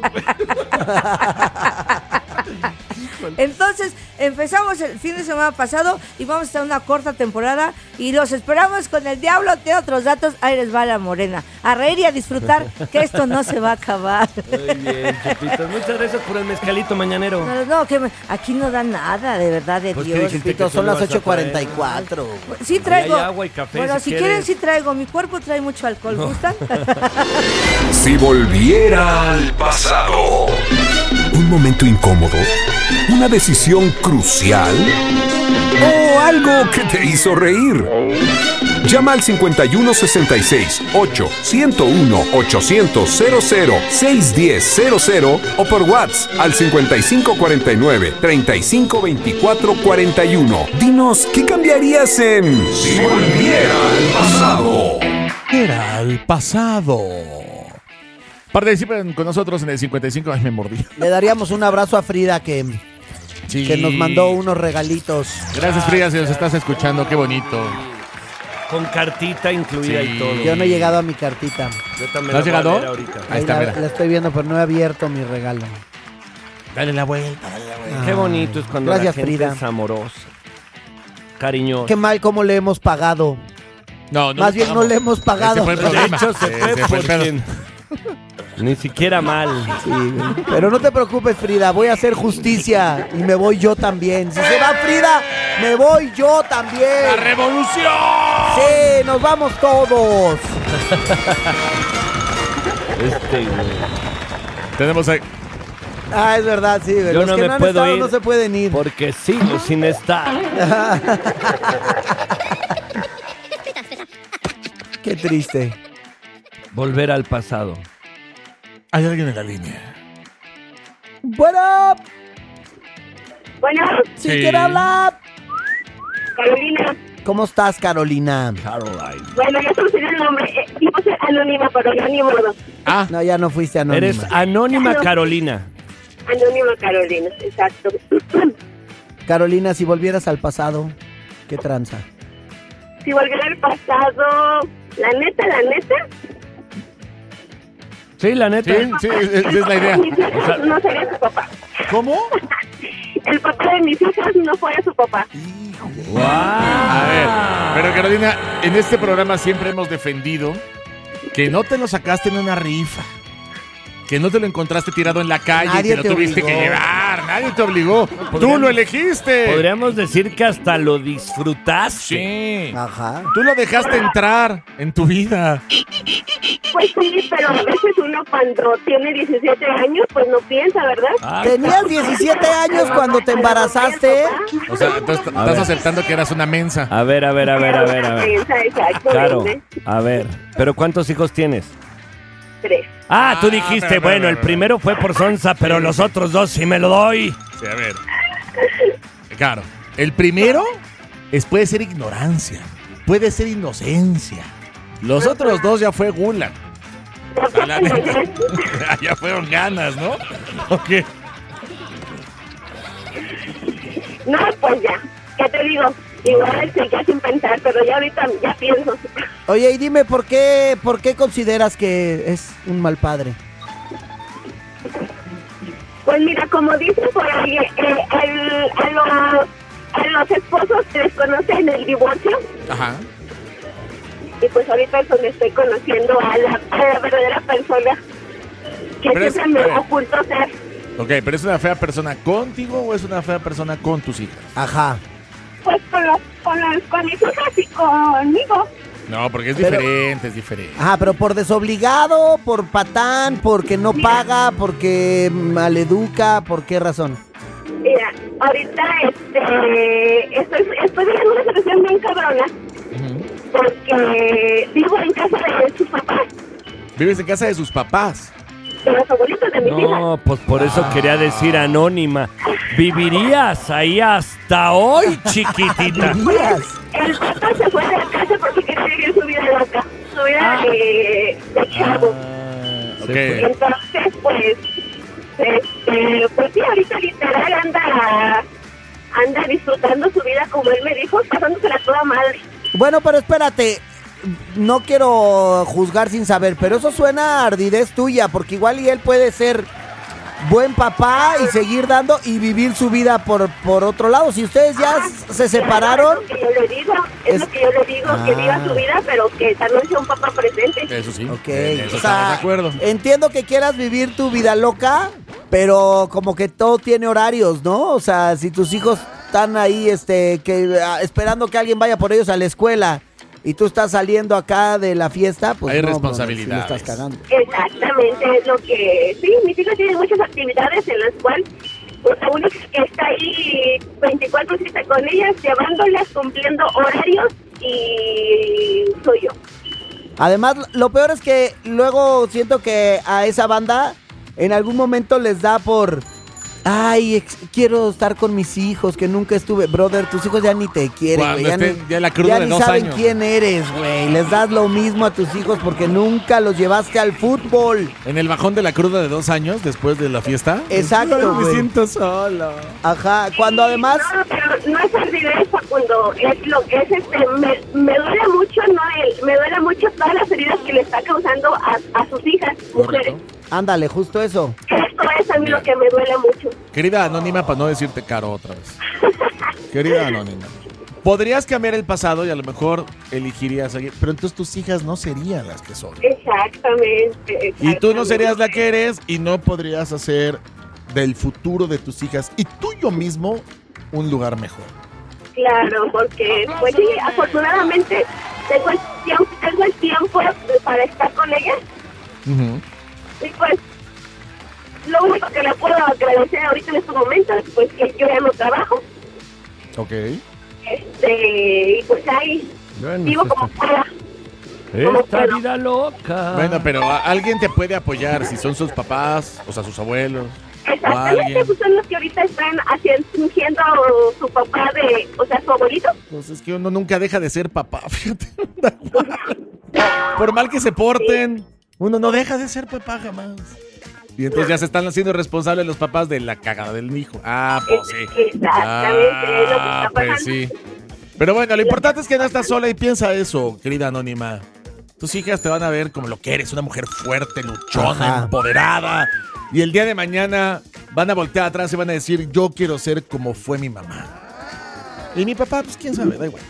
Entonces, empezamos el fin de semana pasado y vamos a estar una corta temporada y los esperamos con el diablo. Tiene otros datos, ahí les va la morena. A reír y a disfrutar, que esto no se va a acabar. Muy bien, Chupitos. Muchas gracias por el mezcalito mañanero. No, no, que me- aquí no da nada, de verdad, de Pues, ¿qué Dios. dijiste? Chupitos, que son tú las le vas a ocho cuarenta y cuatro. Sí traigo. hay agua y café, Bueno, si si, quieres. quieren sí traigo. Mi cuerpo trae mucho alcohol. ¿Gustan? Si volviera al pasado. Un momento incómodo. Una decisión crucial. O algo que te hizo reír. Llama al cincuenta y uno sesenta y seis, ocho, ciento uno, ochocientos, cero cero, seiscientos diez, cero cero o por WhatsApp al cincuenta y cinco cuarenta y nueve, treinta y cinco veinticuatro cuarenta y uno. Dinos, ¿qué cambiarías en Si volviera al pasado? Era el pasado. Participen con nosotros en el cincuenta y cinco. Ay, me mordí. Le daríamos un abrazo a Frida que Sí. que nos mandó unos regalitos. Gracias, Frida, si nos estás escuchando, qué bonito. Con cartita incluida Sí. y todo. Yo no he llegado a mi cartita. Yo también ¿No has la voy a llegado? leer ahorita. Ahí Ahí está, la, mira. la estoy viendo, pero no he abierto mi regalo. Dale la vuelta, dale la vuelta. Qué bonito es cuando Gracias, la gente Frida. es amorosa, cariñosa. Qué mal cómo le hemos pagado. No, no Más le bien no pagamos. le hemos pagado. Ese fue el De problema. hecho, se fue Ese fue el pedo. porque ni siquiera mal. Sí, güey. Pero no te preocupes, Frida, voy a hacer justicia y me voy yo también. Si se va Frida, me voy yo ¡La también. revolución! Sí, nos vamos todos. Este, güey. Tenemos ahí. Ah, es verdad, sí, güey. Yo Los no que me no han puedo estado ir no se pueden ir. Porque sigo sin estar. Qué triste. Volver al pasado. Hay alguien en la línea. Bueno, Bueno, si Sí. quiere hablar. Carolina. ¿Cómo estás, Carolina? Caroline. Bueno, ya solucioné el nombre. Eh, iba a ser anónima, pero ya ni modo. Ah, No, ya no fuiste anónima. Eres anónima Carolina. Anónima Carolina, exacto. Carolina, si volvieras al pasado, ¿qué tranza? Si volviera al pasado, la neta, la neta, Sí, la neta. sí, sí, es, es la idea. mis hijas no sería su papá. ¿Cómo? El papá de mis hijas no fuera su papá. A ver, pero Carolina, en este programa siempre hemos defendido que no te lo sacaste en una rifa. Que no te lo encontraste tirado en la calle Nadie y te lo te tuviste obligó. que llevar. Nadie te obligó. Tú podríamos- lo elegiste. Podríamos decir que hasta lo disfrutaste. Sí. Ajá. Tú lo dejaste entrar en tu vida. Pues sí, pero a veces uno cuando tiene diecisiete años, pues no piensa, ¿verdad? Ah, Tenías diecisiete años cuando te embarazaste. O sea, tú est- estás ver. aceptando que eras una mensa. A ver, a ver, a ver, a ver, a ver. Exacto. Claro, a ver. ¿Pero cuántos hijos tienes? Tres. Ah, tú Ah, dijiste, pero, bueno, pero, el pero. primero fue por Sonsa, pero los otros dos sí me lo doy. Sí, a ver. Claro. El primero es, puede ser ignorancia. Puede ser inocencia. Los otros dos ya fue gula. O sea, la neta, ya fueron ganas, ¿no? Ok. No, pues ya. ¿Qué te digo? Igual seguía sin pensar, pero ya ahorita ya pienso. Oye, y dime, ¿por qué, por qué consideras que es un mal padre? Pues mira, como dicen por ahí, eh, el- a, los, a los esposos se les conoce en el divorcio. Ajá. Y pues ahorita es donde estoy conociendo a la, a la verdadera persona que Pero es- siempre a ver. me ocultó ser. Ok, pero ¿es una fea persona contigo o es una fea persona con tus hijas? Ajá. Pues con, los, con, los, con mis hijas y conmigo. No, porque es Pero- diferente, es diferente. Ajá, pero por desobligado, por patán, porque no paga, porque maleduca, ¿por qué razón? Mira, ahorita este, estoy, estoy viviendo una situación bien cabrona porque vivo en casa de sus papás, Vives en casa de sus papás. de los abuelitos de mis hijas. No, pues por eso quería decir anónima. ¿Vivirías ahí hasta hoy, chiquitita? Días. El papá se fue de la casa porque quería vivir su vida loca, su vida de, de chavo. Ok. Entonces, pues, este, pues sí, ahorita literal anda, anda disfrutando su vida como él me dijo, pasándosela toda madre. Bueno, pero espérate, no quiero juzgar sin saber, pero eso suena a ardidez tuya, porque igual y él puede ser buen papá y seguir dando y vivir su vida por, por otro lado. Si ustedes ya s- se separaron, Es lo que yo le digo, es, Es- lo que yo le digo, que Ah. viva su vida, pero que también sea un papá presente. Eso sí. ok, En eso o estamos sea, de acuerdo. entiendo que quieras vivir tu vida loca, pero como que todo tiene horarios, ¿no? O sea, si tus hijos están ahí, este, que ah, esperando que alguien vaya por ellos a la escuela y tú estás saliendo acá de la fiesta, pues Hay no, responsabilidades. brother, sí le estás cagando. Exactamente, es lo que... Sí, mis hijos tienen muchas actividades en las cuales pues, uno está ahí veinticuatro siete con ellas, llevándolas, cumpliendo horarios y soy yo. Además, lo peor es que luego siento que a esa banda en algún momento les da por ay, ex- quiero estar con mis hijos, que nunca estuve. Brother, tus hijos ya ni te quieren, Cuando güey. Ya, estén ni- ya en la cruda ya de ni dos saben años. quién eres, güey. Les das lo mismo a tus hijos porque nunca los llevaste al fútbol. En el bajón de la cruda de dos años, después de la fiesta. Exacto, Ay, me güey. siento solo. Ajá, cuando además... No, pero no es ardidez, Facundo. Es lo que es este. Me, me duele mucho, no él. Me duele mucho todas las heridas que le está causando a, a sus hijas, mujeres. Ándale, justo eso. Esto es a mí lo que me duele mucho. Querida Anónima, para no decirte caro otra vez. Querida Anónima. Podrías cambiar el pasado y a lo mejor elegirías seguir, pero entonces tus hijas no serían las que son. Exactamente. Y tú no exactamente. serías la que eres y no podrías hacer del futuro de tus hijas y tuyo mismo un lugar mejor. Claro, porque pues sí, afortunadamente tengo el tiempo, tengo el tiempo para estar con ellas. Y pues lo único que le puedo agradecer ahorita en estos momentos, pues que yo ya no trabajo. Ok. Este, y pues ahí Bueno, vivo pues, como pueda. esta vida loca. Bueno, pero a- alguien te puede apoyar si son sus papás, o sea, sus abuelos. O Exactamente, alguien. pues son los que ahorita están haciendo, fingiendo su papá de, o sea, su abuelito. Pues es que uno nunca deja de ser papá, fíjate. Da igual. Por mal que se porten, uno no deja de ser papá jamás. Y entonces ya se están haciendo responsables los papás de la cagada del hijo. Ah, pues sí. Exactamente, es lo que Ah, está pues pasando. sí. Pero bueno, lo importante es que no estás sola y piensa eso, querida Anónima. Tus hijas te van a ver como lo que eres, una mujer fuerte, luchona, Ajá. empoderada. Y el día de mañana van a voltear atrás y van a decir, yo quiero ser como fue mi mamá. Y mi papá, pues quién sabe, da igual.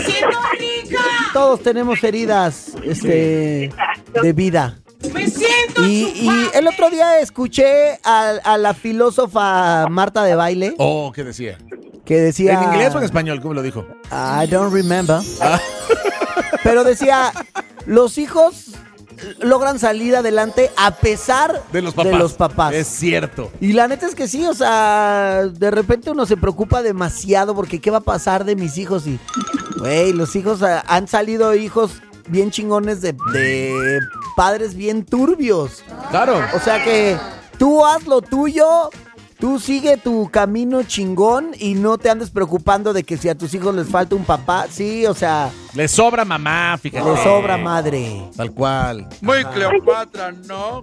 Todos tenemos heridas este, de vida. Y, y el otro día escuché a, a la filósofa Marta de Baile Oh, ¿qué decía? que decía... ¿En inglés o en español? ¿Cómo lo dijo? I don't remember. Ah. Pero decía, los hijos logran salir adelante a pesar De los papás. de los papás. Es cierto. Y la neta es que sí, o sea, de repente uno se preocupa demasiado porque ¿qué va a pasar de mis hijos? Y, güey, los hijos ah, han salido hijos bien chingones de, de padres bien turbios. Claro. O sea que tú haz lo tuyo, tú sigue tu camino chingón y no te andes preocupando de que si a tus hijos les falta un papá. Sí, o sea, Le sobra mamá, fíjate. le sobra madre. Tal cual. Muy Cleopatra, ¿no?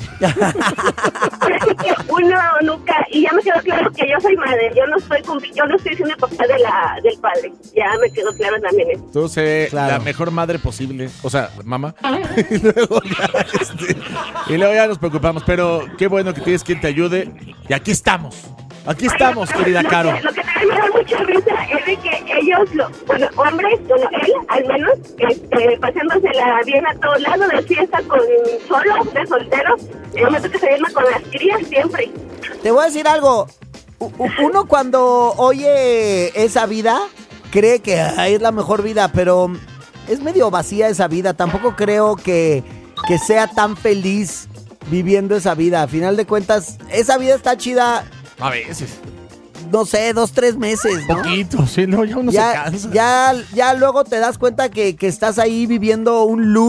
Así que uno nunca, y ya me quedó claro que yo soy madre, yo no estoy con- yo no estoy siendo el papá de la, del padre. Ya me quedó claro también eso. Tú sé Claro. la mejor madre posible. O sea, mamá. y, luego ya, este, y luego ya nos preocupamos. Pero qué bueno que tienes quien te ayude. Y aquí estamos. Aquí estamos, querida Lo Caro. que- Lo que también me da mucha risa es de que ellos, lo, bueno, hombres, bueno, él al menos, este, pasándosela bien a todos lados, de fiesta con solos, de solteros, en el momento que se llama con las crías siempre. Te voy a decir algo. U- u- Uno cuando oye esa vida, cree que ay, es la mejor vida, pero es medio vacía esa vida. Tampoco creo que, que sea tan feliz viviendo esa vida. A final de cuentas, esa vida está chida, A veces. no sé, dos, tres meses, ¿no? Poquito, sí, no, ya uno se Ya, cansa. ya, ya luego te das cuenta que, que estás ahí viviendo un loop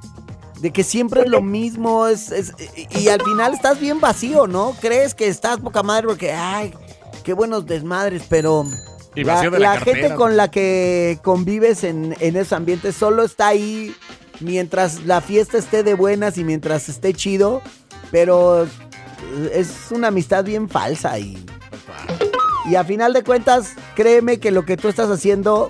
de que siempre es lo mismo, es, es- y, y al final estás bien vacío, ¿no? Crees que estás poca madre porque, ay, qué buenos desmadres, pero Y la, vacío de la la gente cartera. con la que convives en, en esos ambientes solo está ahí mientras la fiesta esté de buenas y mientras esté chido, pero es una amistad bien falsa y... Y a final de cuentas, créeme que lo que tú estás haciendo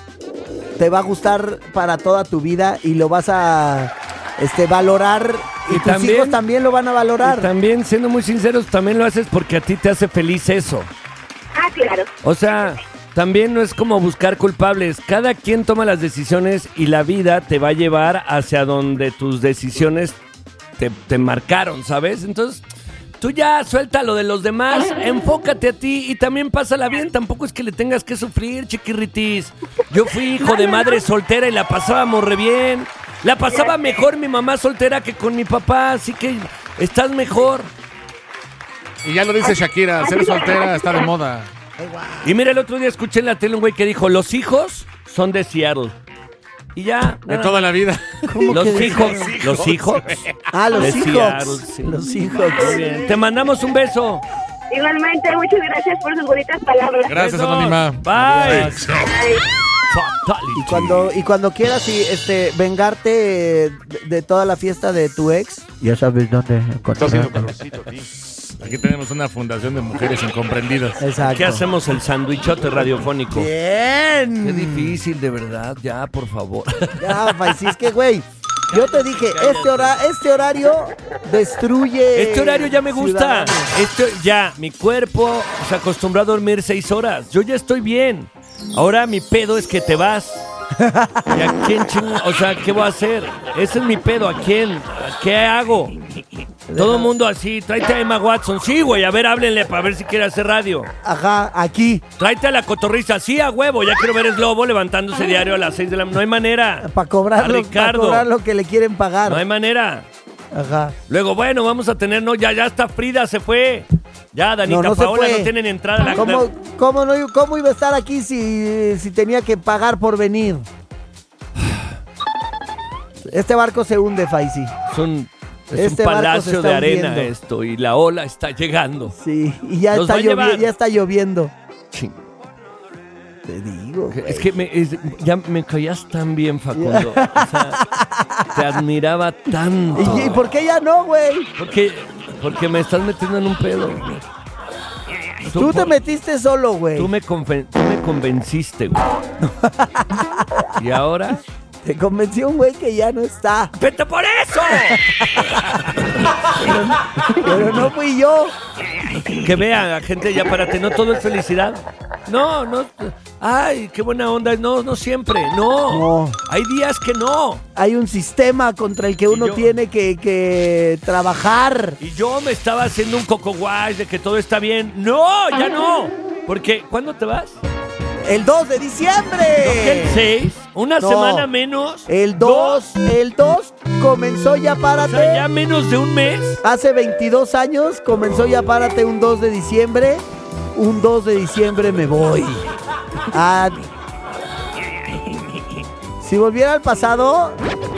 te va a gustar para toda tu vida y lo vas a este, valorar y, Y tus también- hijos también lo van a Y valorar. también, siendo muy sinceros, también lo haces porque a ti te hace feliz eso. Ah, claro. O sea, también no es como buscar culpables. Cada quien toma las decisiones y la vida te va a llevar hacia donde tus decisiones te, te marcaron, ¿sabes? Entonces, tú ya suelta lo de los demás, enfócate a ti y también pásala bien. Tampoco es que le tengas que sufrir, chiquirritis. Yo fui hijo de madre soltera y la pasábamos re bien. La pasaba mejor mi mamá soltera que con mi papá, así que estás mejor. Y ya lo dice Shakira, ser soltera está de moda. Y mira, el otro día escuché en la tele un güey que dijo, los hijos son de Seattle. Y ya. De nada. toda la vida. ¿Cómo Los que de hijos. Seattle? Los hijos. Ah, los de hijos. Seattle, sí. Los hijos. Muy bien. Te mandamos un beso. Igualmente, muchas gracias por sus bonitas palabras. Gracias, Besos. Anónima. Bye. Ay. Fatality. Y cuando, y cuando quieras y, este, vengarte de, de toda la fiesta de tu ex, ya sabes dónde Está haciendo encontrarme. calorcito aquí. Aquí tenemos una fundación de mujeres incomprendidas. Exacto. ¿Qué hacemos el sandwichote radiofónico? Bien. Qué difícil, de verdad. Ya, por favor. Ya, Faisy, es que, güey, yo te dije, este, hora, este horario destruye. Este horario ya me gusta. ciudadanos. Este, ya, mi cuerpo se acostumbró a dormir seis horas. Yo ya estoy bien. Ahora mi pedo es que te vas. ¿Y a quién ching... O sea, ¿qué voy a hacer? Ese es mi pedo. ¿A quién? ¿Qué hago? Todo el mundo así. Tráete a Emma Watson. Sí, güey. A ver, háblenle para ver si quiere hacer radio. Ajá, aquí. Tráete a la cotorriza. Sí, a huevo. Ya quiero ver el Lobo levantándose diario a las seis de la... No hay manera. Para cobrar, A lo- pa' Ricardo. cobrar lo que le quieren pagar. No hay manera. Ajá. Luego, bueno, vamos a tener... No, ya, ya está Frida. Se fue. Ya, Danita No, no se Paola fue. no tienen entrada. La... ¿Cómo, cómo, no, ¿Cómo iba a estar aquí si, si tenía que pagar por venir? Este barco se hunde, Faisy. Es un, es Este un barco se palacio está de arena hundiendo. esto y la ola está llegando. Sí, y ya, Los está, va a llevar. llovi- ya está lloviendo. Ching. Te digo, güey. Es que me, es- ya me caías tan bien, Facundo. O sea, te admiraba tanto. ¿Y, y por qué ya no, güey? Porque, porque me estás metiendo en un pedo. Tú te por- metiste solo, güey. Tú me, conven- tú me convenciste, güey. ¿Y ahora? Te convenció un güey que ya no está. ¡Vete por eso! Pero no fui yo. Que vean, gente, ya párate. No todo es felicidad. No, no. Ay, qué buena onda. No, no siempre. No. No. Hay días que no. Hay un sistema contra el que uno yo- tiene que, que trabajar. Y yo me estaba haciendo un coco guay de que todo está bien. ¡No! ¡Ya no! Porque, ¿cuándo te vas? El dos de diciembre. ¿No que el seis? ¿Una No. semana menos? El dos, el dos comenzó ya O párate. sea, ya menos de un mes. Hace veintidós años comenzó ya párate un dos de diciembre. Un dos de diciembre me voy. Ah, si volviera al pasado,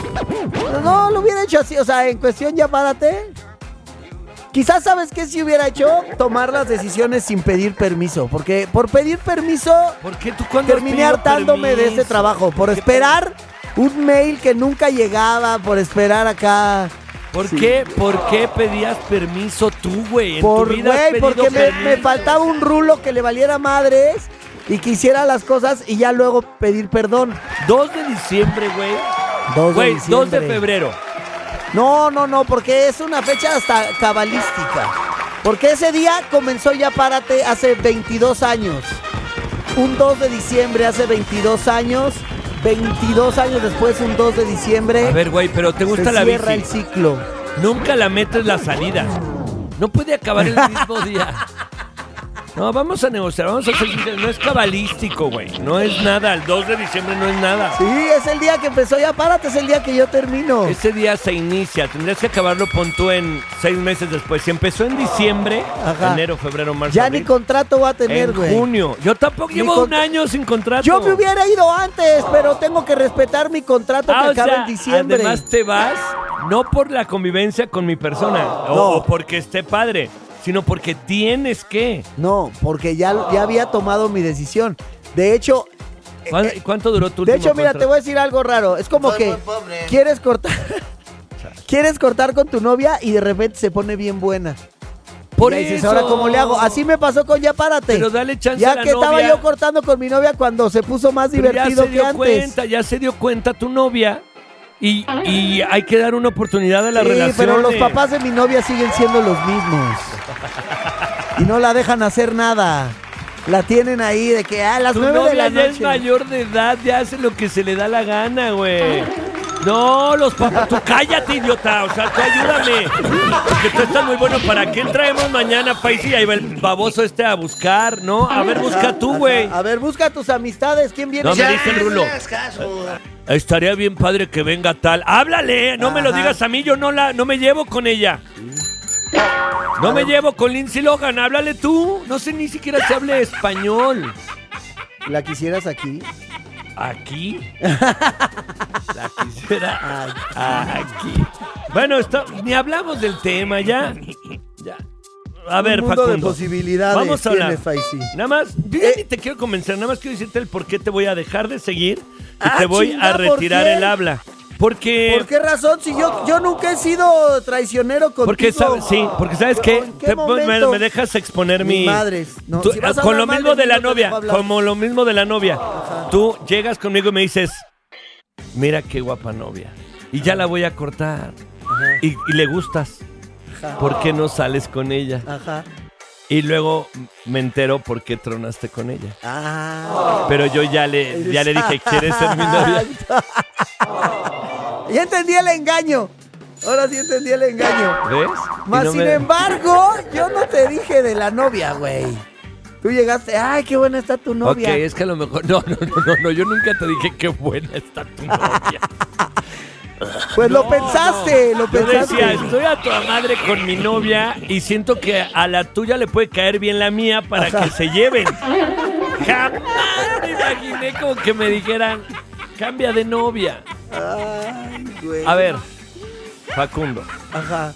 no lo hubiera hecho así. O sea, en cuestión ya párate. Quizás, ¿sabes qué si hubiera hecho? Tomar las decisiones sin pedir permiso. Porque por pedir permiso ¿Por qué tú cuando terminé hartándome de este trabajo. Por esperar un mail que nunca llegaba. Por esperar acá. ¿Por Sí. qué? ¿Por qué pedías permiso tú, güey? En Por, tu vida has güey, pedido porque me, permiso. me faltaba un rulo que le valiera madres y que hiciera las cosas y ya luego pedir perdón. dos de diciembre, güey. dos de Güey, dos de diciembre. febrero. No, no, no, porque es una fecha hasta cabalística. Porque ese día comenzó ya párate hace veintidós años. Un dos de diciembre hace veintidós años. veintidós años después, un dos de diciembre. A ver, güey, pero ¿te gusta se la cierra bici? el ciclo. Nunca la metes la salida. No puede acabar el mismo día. No, vamos a negociar, vamos a hacer... No es cabalístico, güey. No es nada, el dos de diciembre no es nada. Sí, es el día que empezó ya párate, es el día que yo termino. Ese día se inicia, tendrías que acabarlo, pon tú en seis meses después. Si empezó en diciembre, Ajá. enero, febrero, marzo, Ya abril, ni contrato va a tener, en güey. junio. Yo tampoco Ni llevo un contra- año sin contrato. Yo me hubiera ido antes, pero tengo que respetar mi contrato Ah, que o acaba sea, en diciembre. además te vas no por la convivencia con mi persona o, No. o porque esté padre, sino porque tienes que. No, porque ya, ya había tomado mi decisión. De hecho, ¿Cuán- eh, ¿Cuánto duró tu de último hecho, mira, contrato? te voy a decir algo raro. Es como Soy que muy pobre. quieres cortar, quieres cortar con tu novia y de repente se pone bien buena. Por Y ahí dices, eso. ahora cómo le hago. Así me pasó con Ya Párate. Pero dale chance ya a la que estaba novia. yo cortando con mi novia cuando se puso más Pero divertido ya se que dio antes. cuenta, ya se dio cuenta tu novia y, y hay que dar una oportunidad a la Sí, relación. pero los papás de mi novia siguen siendo los mismos. Y no la dejan hacer nada. La tienen ahí de que a las Tu nueve de la novia ya es noche. mayor de edad, ya hace lo que se le da la gana, güey. No, los papás, tú cállate, idiota, o sea, tú ayúdame. Porque tú estás muy bueno. ¿Para qué traemos mañana, Paisi? Ahí va el baboso este a buscar, ¿no? A ver, busca tú, güey. A ver, busca tus amistades. ¿Quién viene? No me Ya, dice el no Rulo. le hagas caso. Estaría bien padre que venga tal. Háblale, no me lo Ajá. digas a mí, yo no la, no me llevo con ella. No me llevo con Lindsay Lohan, háblale tú. No sé ni siquiera si hable español. ¿La quisieras aquí? ¿Aquí? La quisiera aquí. Bueno, está, ni hablamos del tema, ya. Ya. a ver, un mundo Facundo. de posibilidades. Vamos a hablar. tienes, Faisy. Nada más, yo ya Eh. ni te quiero convencer, nada más quiero decirte el por qué te voy a dejar de seguir y Ah, te voy chinga, a retirar ¿por qué? el habla. Porque... ¿Por qué razón? Si yo, yo nunca he sido traicionero contigo. Porque sabes, sí, porque sabes qué, ¿En qué Te- me, momento? me dejas exponer Ni mi madres. No, Tú- si vas a con hablar lo mal mismo de de mí, la no te novia, dejo hablar. como lo mismo de la novia. Tú llegas conmigo y me dices, mira qué guapa novia, y ya la voy a cortar. Y, y le gustas. Ajá. ¿Por qué no sales con ella? Ajá. Y luego me entero por qué tronaste con ella. Ah. Pero yo ya le, ya le dije, ¿quieres ser mi novia? Ya entendí el engaño. Ahora sí entendí el engaño. ¿Ves? Y Más no sin me- embargo, yo no te dije de la novia, güey. Tú llegaste, ay, qué buena está tu novia. Ok, es que a lo mejor... No, no, no, no, no, yo nunca te dije qué buena está tu novia. Pues lo No, pensaste, no. lo Yo pensaste. decía, estoy a toda madre con mi novia y siento que a la tuya le puede caer bien la mía para Ajá. que se lleven. Jamás me imaginé como que me dijeran, cambia de novia. Ay, güey. A ver, Facundo, Ajá.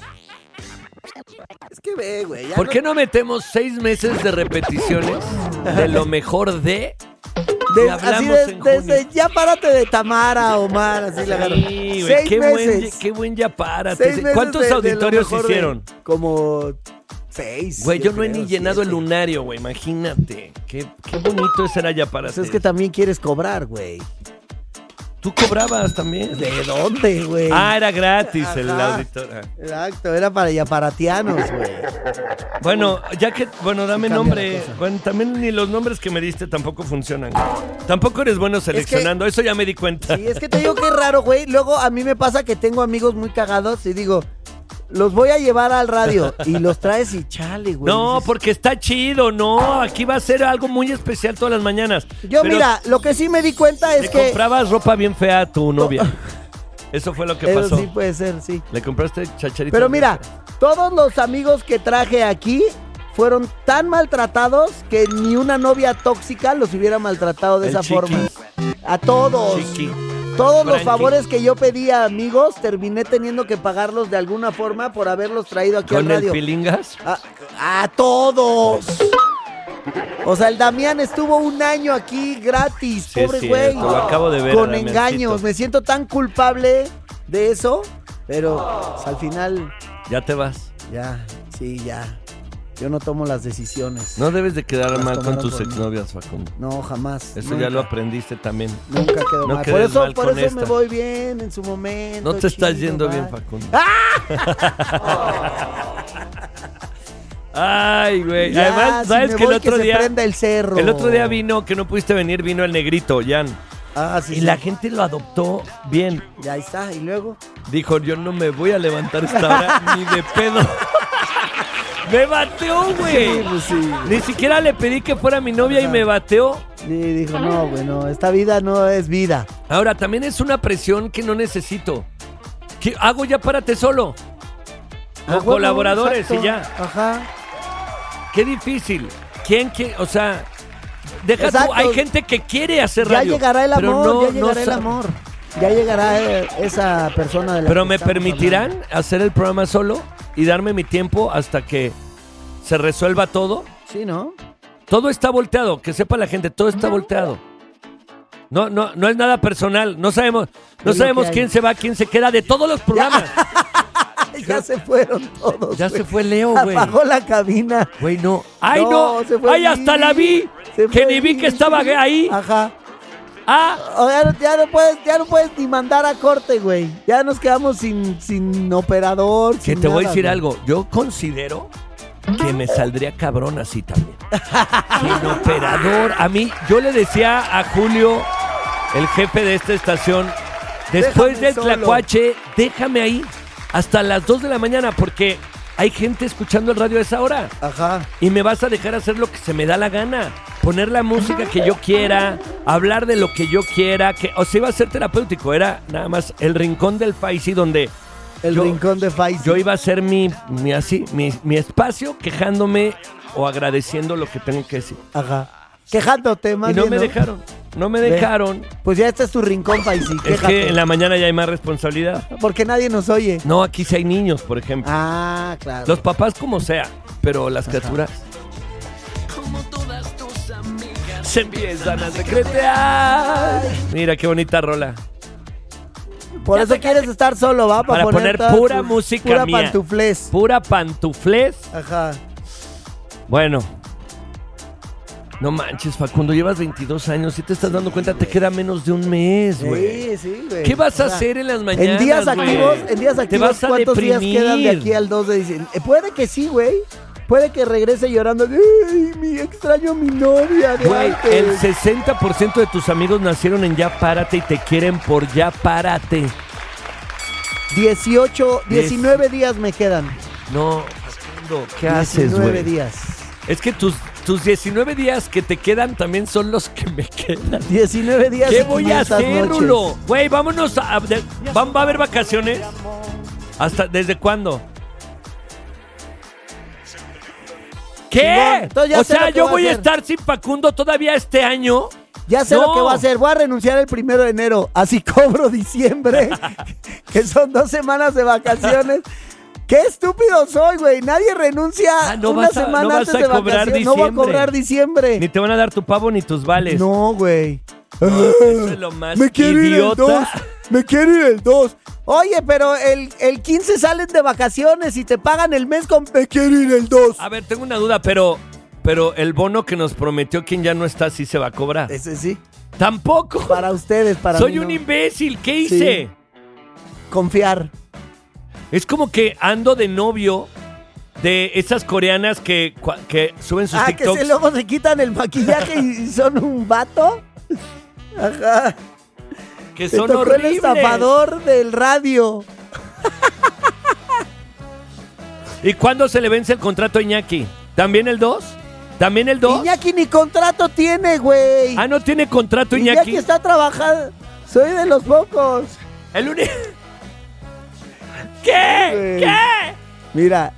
Es que ve, güey. ya ¿por qué no metemos seis meses de repeticiones de lo mejor de... De- y hablamos así de, en desde junio? ya párate de Tamara, Omar, así la agarro. Sí, güey, Seis qué buen, meses. qué buen ya párate. Seis meses ¿Cuántos de- de lo auditorios mejor de- hicieron? Como seis. Güey, yo no he creo, ni llenado el siete. lunario, güey, imagínate. Qué, qué bonito ese era ya para Pues es que también quieres cobrar, güey. Tú cobrabas también. ¿De dónde, güey? Ah, era gratis el Ajá. auditor. Ah. Exacto, era para yaparatianos, güey. Bueno, ya que, bueno, dame Cambia nombre. la cosa. Bueno, también ni los nombres que me diste tampoco funcionan. Tampoco eres bueno seleccionando, eso ya me di cuenta. Sí, es que te digo que es raro, güey. Luego a mí me pasa que tengo amigos muy cagados y digo, los voy a llevar al radio y los traes y chale, güey. No, Dices, porque está chido, no. Aquí va a ser algo muy especial todas las mañanas. Yo, Pero mira, lo que sí me di cuenta es le que... comprabas ropa bien fea a tu novia. Eso fue lo que Eso pasó. sí puede ser, sí. Le compraste chacharitos. Pero mira, todos los amigos que traje aquí fueron tan maltratados que ni una novia tóxica los hubiera maltratado de El esa chiqui. forma. A todos. Chiqui. Todos los Frankie. favores que yo pedía a amigos, terminé teniendo que pagarlos de alguna forma por haberlos traído aquí al ¿Con el radio. pilingas? A, a todos. O sea, el Damián estuvo un año aquí gratis, Sí, es pobre cierto, güey. lo acabo de ver, Con Damiancito. engaños. Me siento tan culpable de eso, pero pues, al final, Ya te vas. ya, sí, ya. Yo no tomo las decisiones. No debes de quedar Las mal con tomaron tus por mí. exnovias, Facundo. No, jamás. Eso nunca, ya lo aprendiste también. Nunca quedó No mal. quedes Por eso, mal por con eso me esta. voy bien en su momento. No te estás chido, yendo bye. bien, Facundo. Ay, güey. Ya, Además, si ¿sabes me que el voy, otro que se día... prenda el cerro. El otro día vino, que no pudiste venir, vino el negrito, Jan. Ah, sí, Y sí. la gente lo adoptó bien. Ya está, y luego. Dijo, yo no me voy a levantar esta hora ni de pedo. Me bateó, güey. Sí, pues sí. Ni siquiera le pedí que fuera mi novia y Ajá. me bateó. Y dijo, no, bueno, esta vida no es vida. Ahora, también es una presión que no necesito. ¿Qué hago? Ya párate solo. Ah, Con huevo, colaboradores exacto. y ya. Ajá. Qué difícil. ¿Quién quiere? O sea, deja tú. Exacto. Hay gente que quiere hacer Ya radio. llegará el pero amor, no- ya no llegará el sabe. amor. Ya llegará eh, esa persona de la Pero que me estamos permitirán hablando. hacer el programa solo y darme mi tiempo hasta que se resuelva todo. Sí, ¿no? Todo está volteado, que sepa la gente, todo está volteado. No, no, no es nada personal. No sabemos, no Es lo sabemos que hay. quién se va, quién se queda de todos los programas. Ya se fueron todos. Ya güey. se fue Leo, güey. Apagó la cabina. Güey, no. ¡Ay, No, no! se fue ¡Ay, hasta la vi! Se Que fue ni vi que Vicky. estaba ahí. Ajá. ¡Ah! O ya, no- ya no puedes, ya no puedes ni mandar a corte, güey. Ya nos quedamos sin, sin operador. Que sin te voy a nada, decir güey. algo. Yo considero que me saldría cabrón así también. Sin operador. A mí, yo le decía a Julio, el jefe de esta estación, después Déjame del solo. tlacuache, déjame ahí hasta las dos de la mañana porque hay gente escuchando el radio a esa hora. Ajá. Y me vas a dejar hacer lo que se me da la gana. Poner la música que yo quiera, hablar de lo que yo quiera. Que, o sea, iba a ser terapéutico. Era nada más el rincón del Faisy donde El Yo- rincón de Faisy. yo iba a hacer mi, mi, así, mi, mi espacio quejándome o agradeciendo lo que tengo que decir. Ajá. Quejándote más y no bien, me dejaron. no me dejaron. Pues ya este es tu rincón, Paisi. Es que en la mañana ya hay más responsabilidad. Porque nadie nos oye. No, aquí sí hay niños, por ejemplo. Ah, claro. Los papás como sea, pero las criaturas se empiezan a secretear. Mira qué bonita rola. Por eso quieres estar solo, ¿va? Para poner toda pura su- música pura mía. pantuflés. Pura pantuflés. Ajá. Bueno. No manches, Facundo, llevas veintidós años. Si te estás dando cuenta, te queda menos de un mes, güey. Sí, sí, güey. ¿Qué vas a O sea, hacer en las mañanas, En días güey? activos, en días Te activos, vas a ¿cuántos días deprimir. quedan de aquí al dos de diciembre? Eh, puede que sí, güey. Puede que regrese llorando. ¡Ay, mi extraño mi novia de Güey, antes! el sesenta por ciento de tus amigos nacieron en Ya Párate y te quieren por Ya Párate. dieciocho, Diez. diecinueve días me quedan. No, Facundo, ¿qué haces, diecinueve güey? días. Es que tus, tus diecinueve días que te quedan también son los que me quedan. diecinueve días. ¿Qué y voy a quinientas hacer, noches. Rulo? Güey, vámonos a... de- ¿van- ¿Va a haber vacaciones? ¿Hasta desde cuándo? Chingón. ¿Qué? Entonces ya O sé sea, lo que yo voy a voy a hacer. estar sin Facundo todavía este año. Ya sé No. lo que voy a hacer. Voy a renunciar el primero de enero. Así cobro diciembre. Que son dos semanas de vacaciones. ¡Qué estúpido soy, güey! Nadie renuncia Ah, no una vas a- semana no vas antes a de cobrar vacaciones. No voy a diciembre. cobrar diciembre. Ni te van a dar tu pavo ni tus vales. No, güey. Eso es lo más Me quiero ir el idiota. dos. Me quiero ir el dos. Oye, pero el, el quince salen de vacaciones y te pagan el mes con... Me quiero ir el dos. A ver, tengo una duda, pero... Pero el bono que nos prometió quien ya no está, sí se va a cobrar. Ese sí. Tampoco. Para ustedes, para Soy mí un no. imbécil. ¿Qué hice? Confiar. Es como que ando de novio de esas coreanas que, cua- que suben sus Ah, que TikToks. se, luego se quitan el maquillaje y son un vato. Ajá. Que Te son tocó el horribles. estafador del radio. ¿Y cuándo se le vence el contrato a Iñaki? ¿También el dos? ¿También el dos? Iñaki ni contrato tiene, güey. Ah, ¿no tiene contrato Iñaki Iñaki? está trabajando. Soy de los pocos. El único... ¿Qué? Güey. ¿Qué? Mira,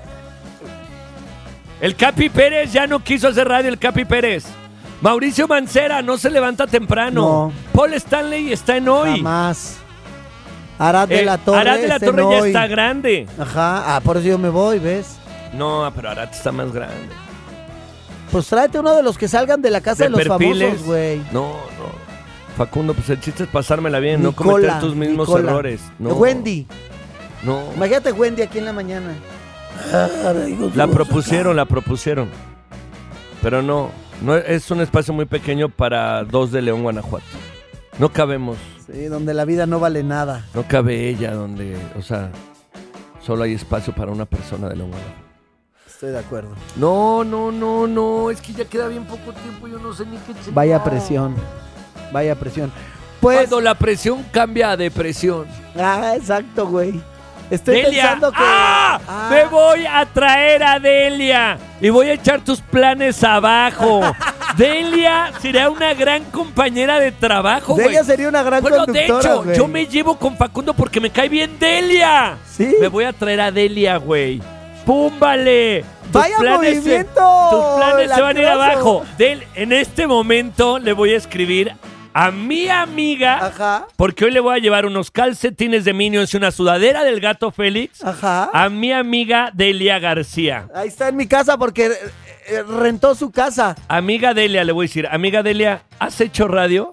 El Capi Pérez ya no quiso hacer radio, el Capi Pérez. Mauricio Mancera no se levanta temprano. No. Paul Stanley está en hoy. jamás. Arad de Eh, la Torre. Arad de la está Torre en ya hoy. está grande. Ajá. Ah, por eso yo me voy, ¿ves? No, pero Arad está más grande. Pues tráete uno de los que salgan de la casa de, los perfiles. famosos, güey. No, no. Facundo, pues el chiste es pasármela bien, no Nicola, cometer tus mismos Nicola. errores. No. Wendy. No. Imagínate Wendy aquí en la mañana. La propusieron, la propusieron. Pero no, no es un espacio muy pequeño para dos de León, Guanajuato. No cabemos, Sí, donde la vida no vale nada. no cabe ella, donde, o sea, solo hay espacio para una persona de León, Guanajuato. Estoy de acuerdo. No, no, no, no, es que ya queda bien poco tiempo, yo no sé ni qué chingados. Vaya presión. Vaya presión. Pues. Cuando la presión cambia a depresión. Ah, exacto, güey. Estoy Delia, pensando que. ¡ah! Ah. Me voy a traer a Delia y voy a echar tus planes abajo. Delia será una gran compañera de trabajo, güey. Delia sería una gran Bueno, de conductora, hecho, güey. yo me llevo con Facundo porque me cae bien Delia. Sí. Me voy a traer a Delia, güey. ¡Púmbale! Tus ¡Vaya planes se- movimiento! tus planes se van a ir lacroso! abajo. Del, en este momento le voy a escribir a mi amiga, Ajá. porque hoy le voy a llevar unos calcetines de Minions y una sudadera del Gato Félix Ajá. a mi amiga Delia García. Ahí está en mi casa porque eh, eh, rentó su casa. Amiga Delia, le voy a decir, amiga Delia, ¿has hecho radio?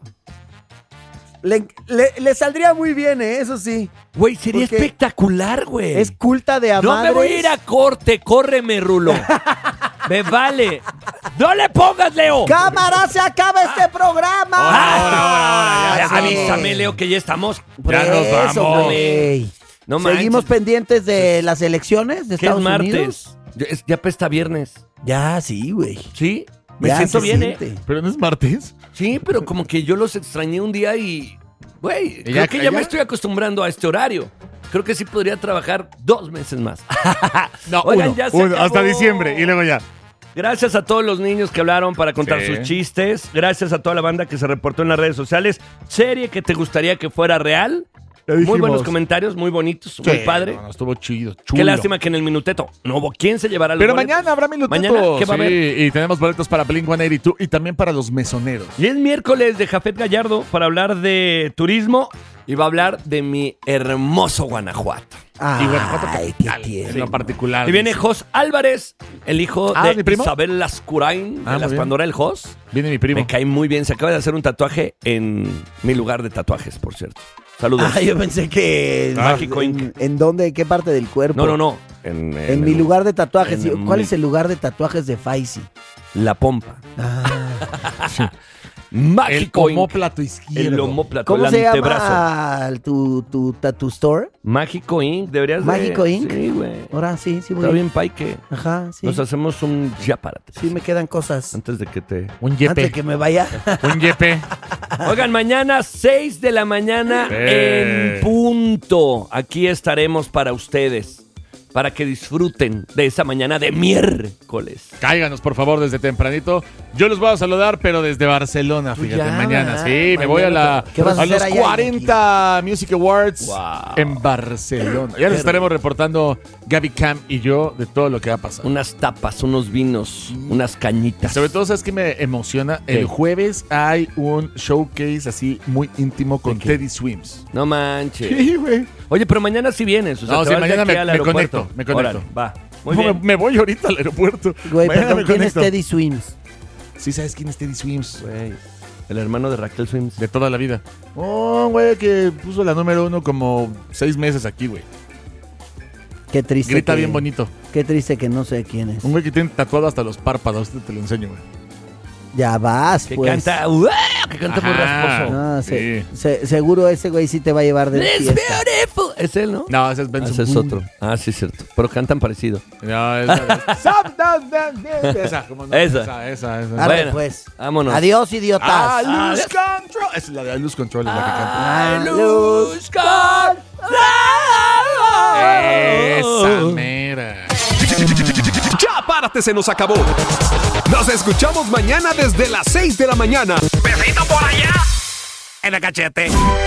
Le, le- le saldría muy bien, ¿eh? Eso sí. Güey, sería Porque espectacular, güey. Es culta de No amadres. me voy a ir a corte, córreme, Rulo. Me vale. ¡No le pongas, Leo! ¡Cámara! ¡Se acaba este programa! Ahora, ahora, ahora, ya, Sí. avísame, Leo, que ya estamos. Por Ya nos eso, vamos. güey. No Seguimos manches. pendientes de las elecciones de ¿Qué es Estados martes? Unidos. Ya, es- ya pesta viernes. Ya, sí, güey. ¿Sí? Me Ya siento se bien, ¿eh? siente. ¿Pero no es martes? Sí, pero como que yo los extrañé un día y... Güey, ¿Y creo ya- que ya ya? me estoy acostumbrando a este horario. Creo que sí podría trabajar dos meses más. No, Oigan, uno, ya se uno, acabó. hasta diciembre y luego ya. Gracias a todos los niños que hablaron para contar Sí. sus chistes. Gracias a toda la banda que se reportó en las redes sociales. Serie que te gustaría que fuera real. Ya Muy dijimos. buenos comentarios, muy bonitos, muy Sí, padre. no, no, estuvo chido, chulo. Qué lástima que en el minuteto no hubo. ¿Quién se llevará los Pero boletos? mañana habrá minutos. Mañana, ¿qué va a Sí, haber? y tenemos boletos para Blink ciento ochenta y dos y también para los mesoneros. Y es miércoles de Jafet Gallardo para hablar de turismo y va a hablar de mi hermoso Guanajuato. Ay, y Guanajuato qué capital, tierno. en lo particular. Y viene dice. Jos Álvarez, el hijo Ah, de ¿mi primo? Isabel Lascurain, Ah, de muy las bien. Pandora el Jos. Viene mi primo. Me cae muy bien. Se acaba de hacer un tatuaje en mi lugar de tatuajes, por cierto. Saludos. Ah, yo pensé que... Mágico en, Inc. ¿En dónde? ¿Qué parte del cuerpo? No, no, no. En, En, mi lugar de tatuajes. en ¿Cuál mi- es el lugar de tatuajes de Faisy? La pompa. Ah, El Mágico Inc. homóplato izquierdo. El homóplato, ¿Cómo el se antebrazo. llama tu, tu tattoo store? Mágico Inc. Deberías de... Mágico Inc. Sí, güey. Ahora sí, sí voy. Está bien, Pai, que Ajá, sí. nos hacemos un ya párate. Sí me quedan cosas. Antes de que te... Un Antes de yepe. que me vaya. Un yepe. Oigan, mañana seis de la mañana Sí. en punto. Aquí estaremos para ustedes. Para que disfruten de esa mañana de miércoles. Cáiganos, por favor, desde tempranito. Yo los voy a saludar, pero desde Barcelona, Tú fíjate, ya, mañana. ¿verdad? Sí, me Mañana voy a la ¿qué vas a a hacer los allá, cuarenta Music Awards Wow. en Barcelona. Ya les estaremos reportando Gaby Cam y yo de todo lo que va a pasar. Unas tapas, unos vinos, unas cañitas. Sobre todo, ¿sabes qué me emociona? ¿Qué? El jueves hay un showcase así muy íntimo con qué? Teddy Swims. No manches. Sí, güey. Oye, pero mañana sí vienes. O sea, No, te sí, vas de mañana aquí me- al me aeropuerto. conecto, me conecto. Órale, va. Muy No, bien. Me, me voy ahorita al aeropuerto. Güey, Mañana perdón, me ¿quién es conecto. Teddy Swims? Sí, ¿sabes quién es Teddy Swims? Güey, el hermano de Raquel Swims. De toda la vida. Oh, güey, que puso la número uno como seis meses aquí, güey. Qué triste. Grita que- bien bonito. Qué triste que no sé quién es. Un güey que tiene tatuado hasta los párpados. Te, te lo enseño, güey. Ya vas, Que pues. canta, ¡uah! que canta muy Ajá. rasposo. Ah, se- Sí. se- seguro ese güey sí te va a llevar de It's fiesta. beautiful. Es él, ¿no? No, ese es Ah, Benson ese es Boone. otro. Ah, sí, es cierto. Pero cantan parecido. No, es la de... esa, ¿cómo no? Esa. Esa, esa, esa. Arre, Bueno, pues. vámonos. Adiós, idiotas. Ah, Lose Control. Esa es la de Lose Control, es la que canta. I lose control. Esa mera. Ya párate, se nos acabó. Nos escuchamos mañana desde las seis de la mañana. ¡Besito por allá! En el cachete.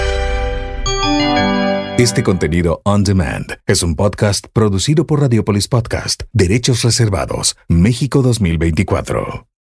Este contenido on demand es un podcast producido por Radiopolis Podcast, Derechos Reservados, México dos mil veinticuatro.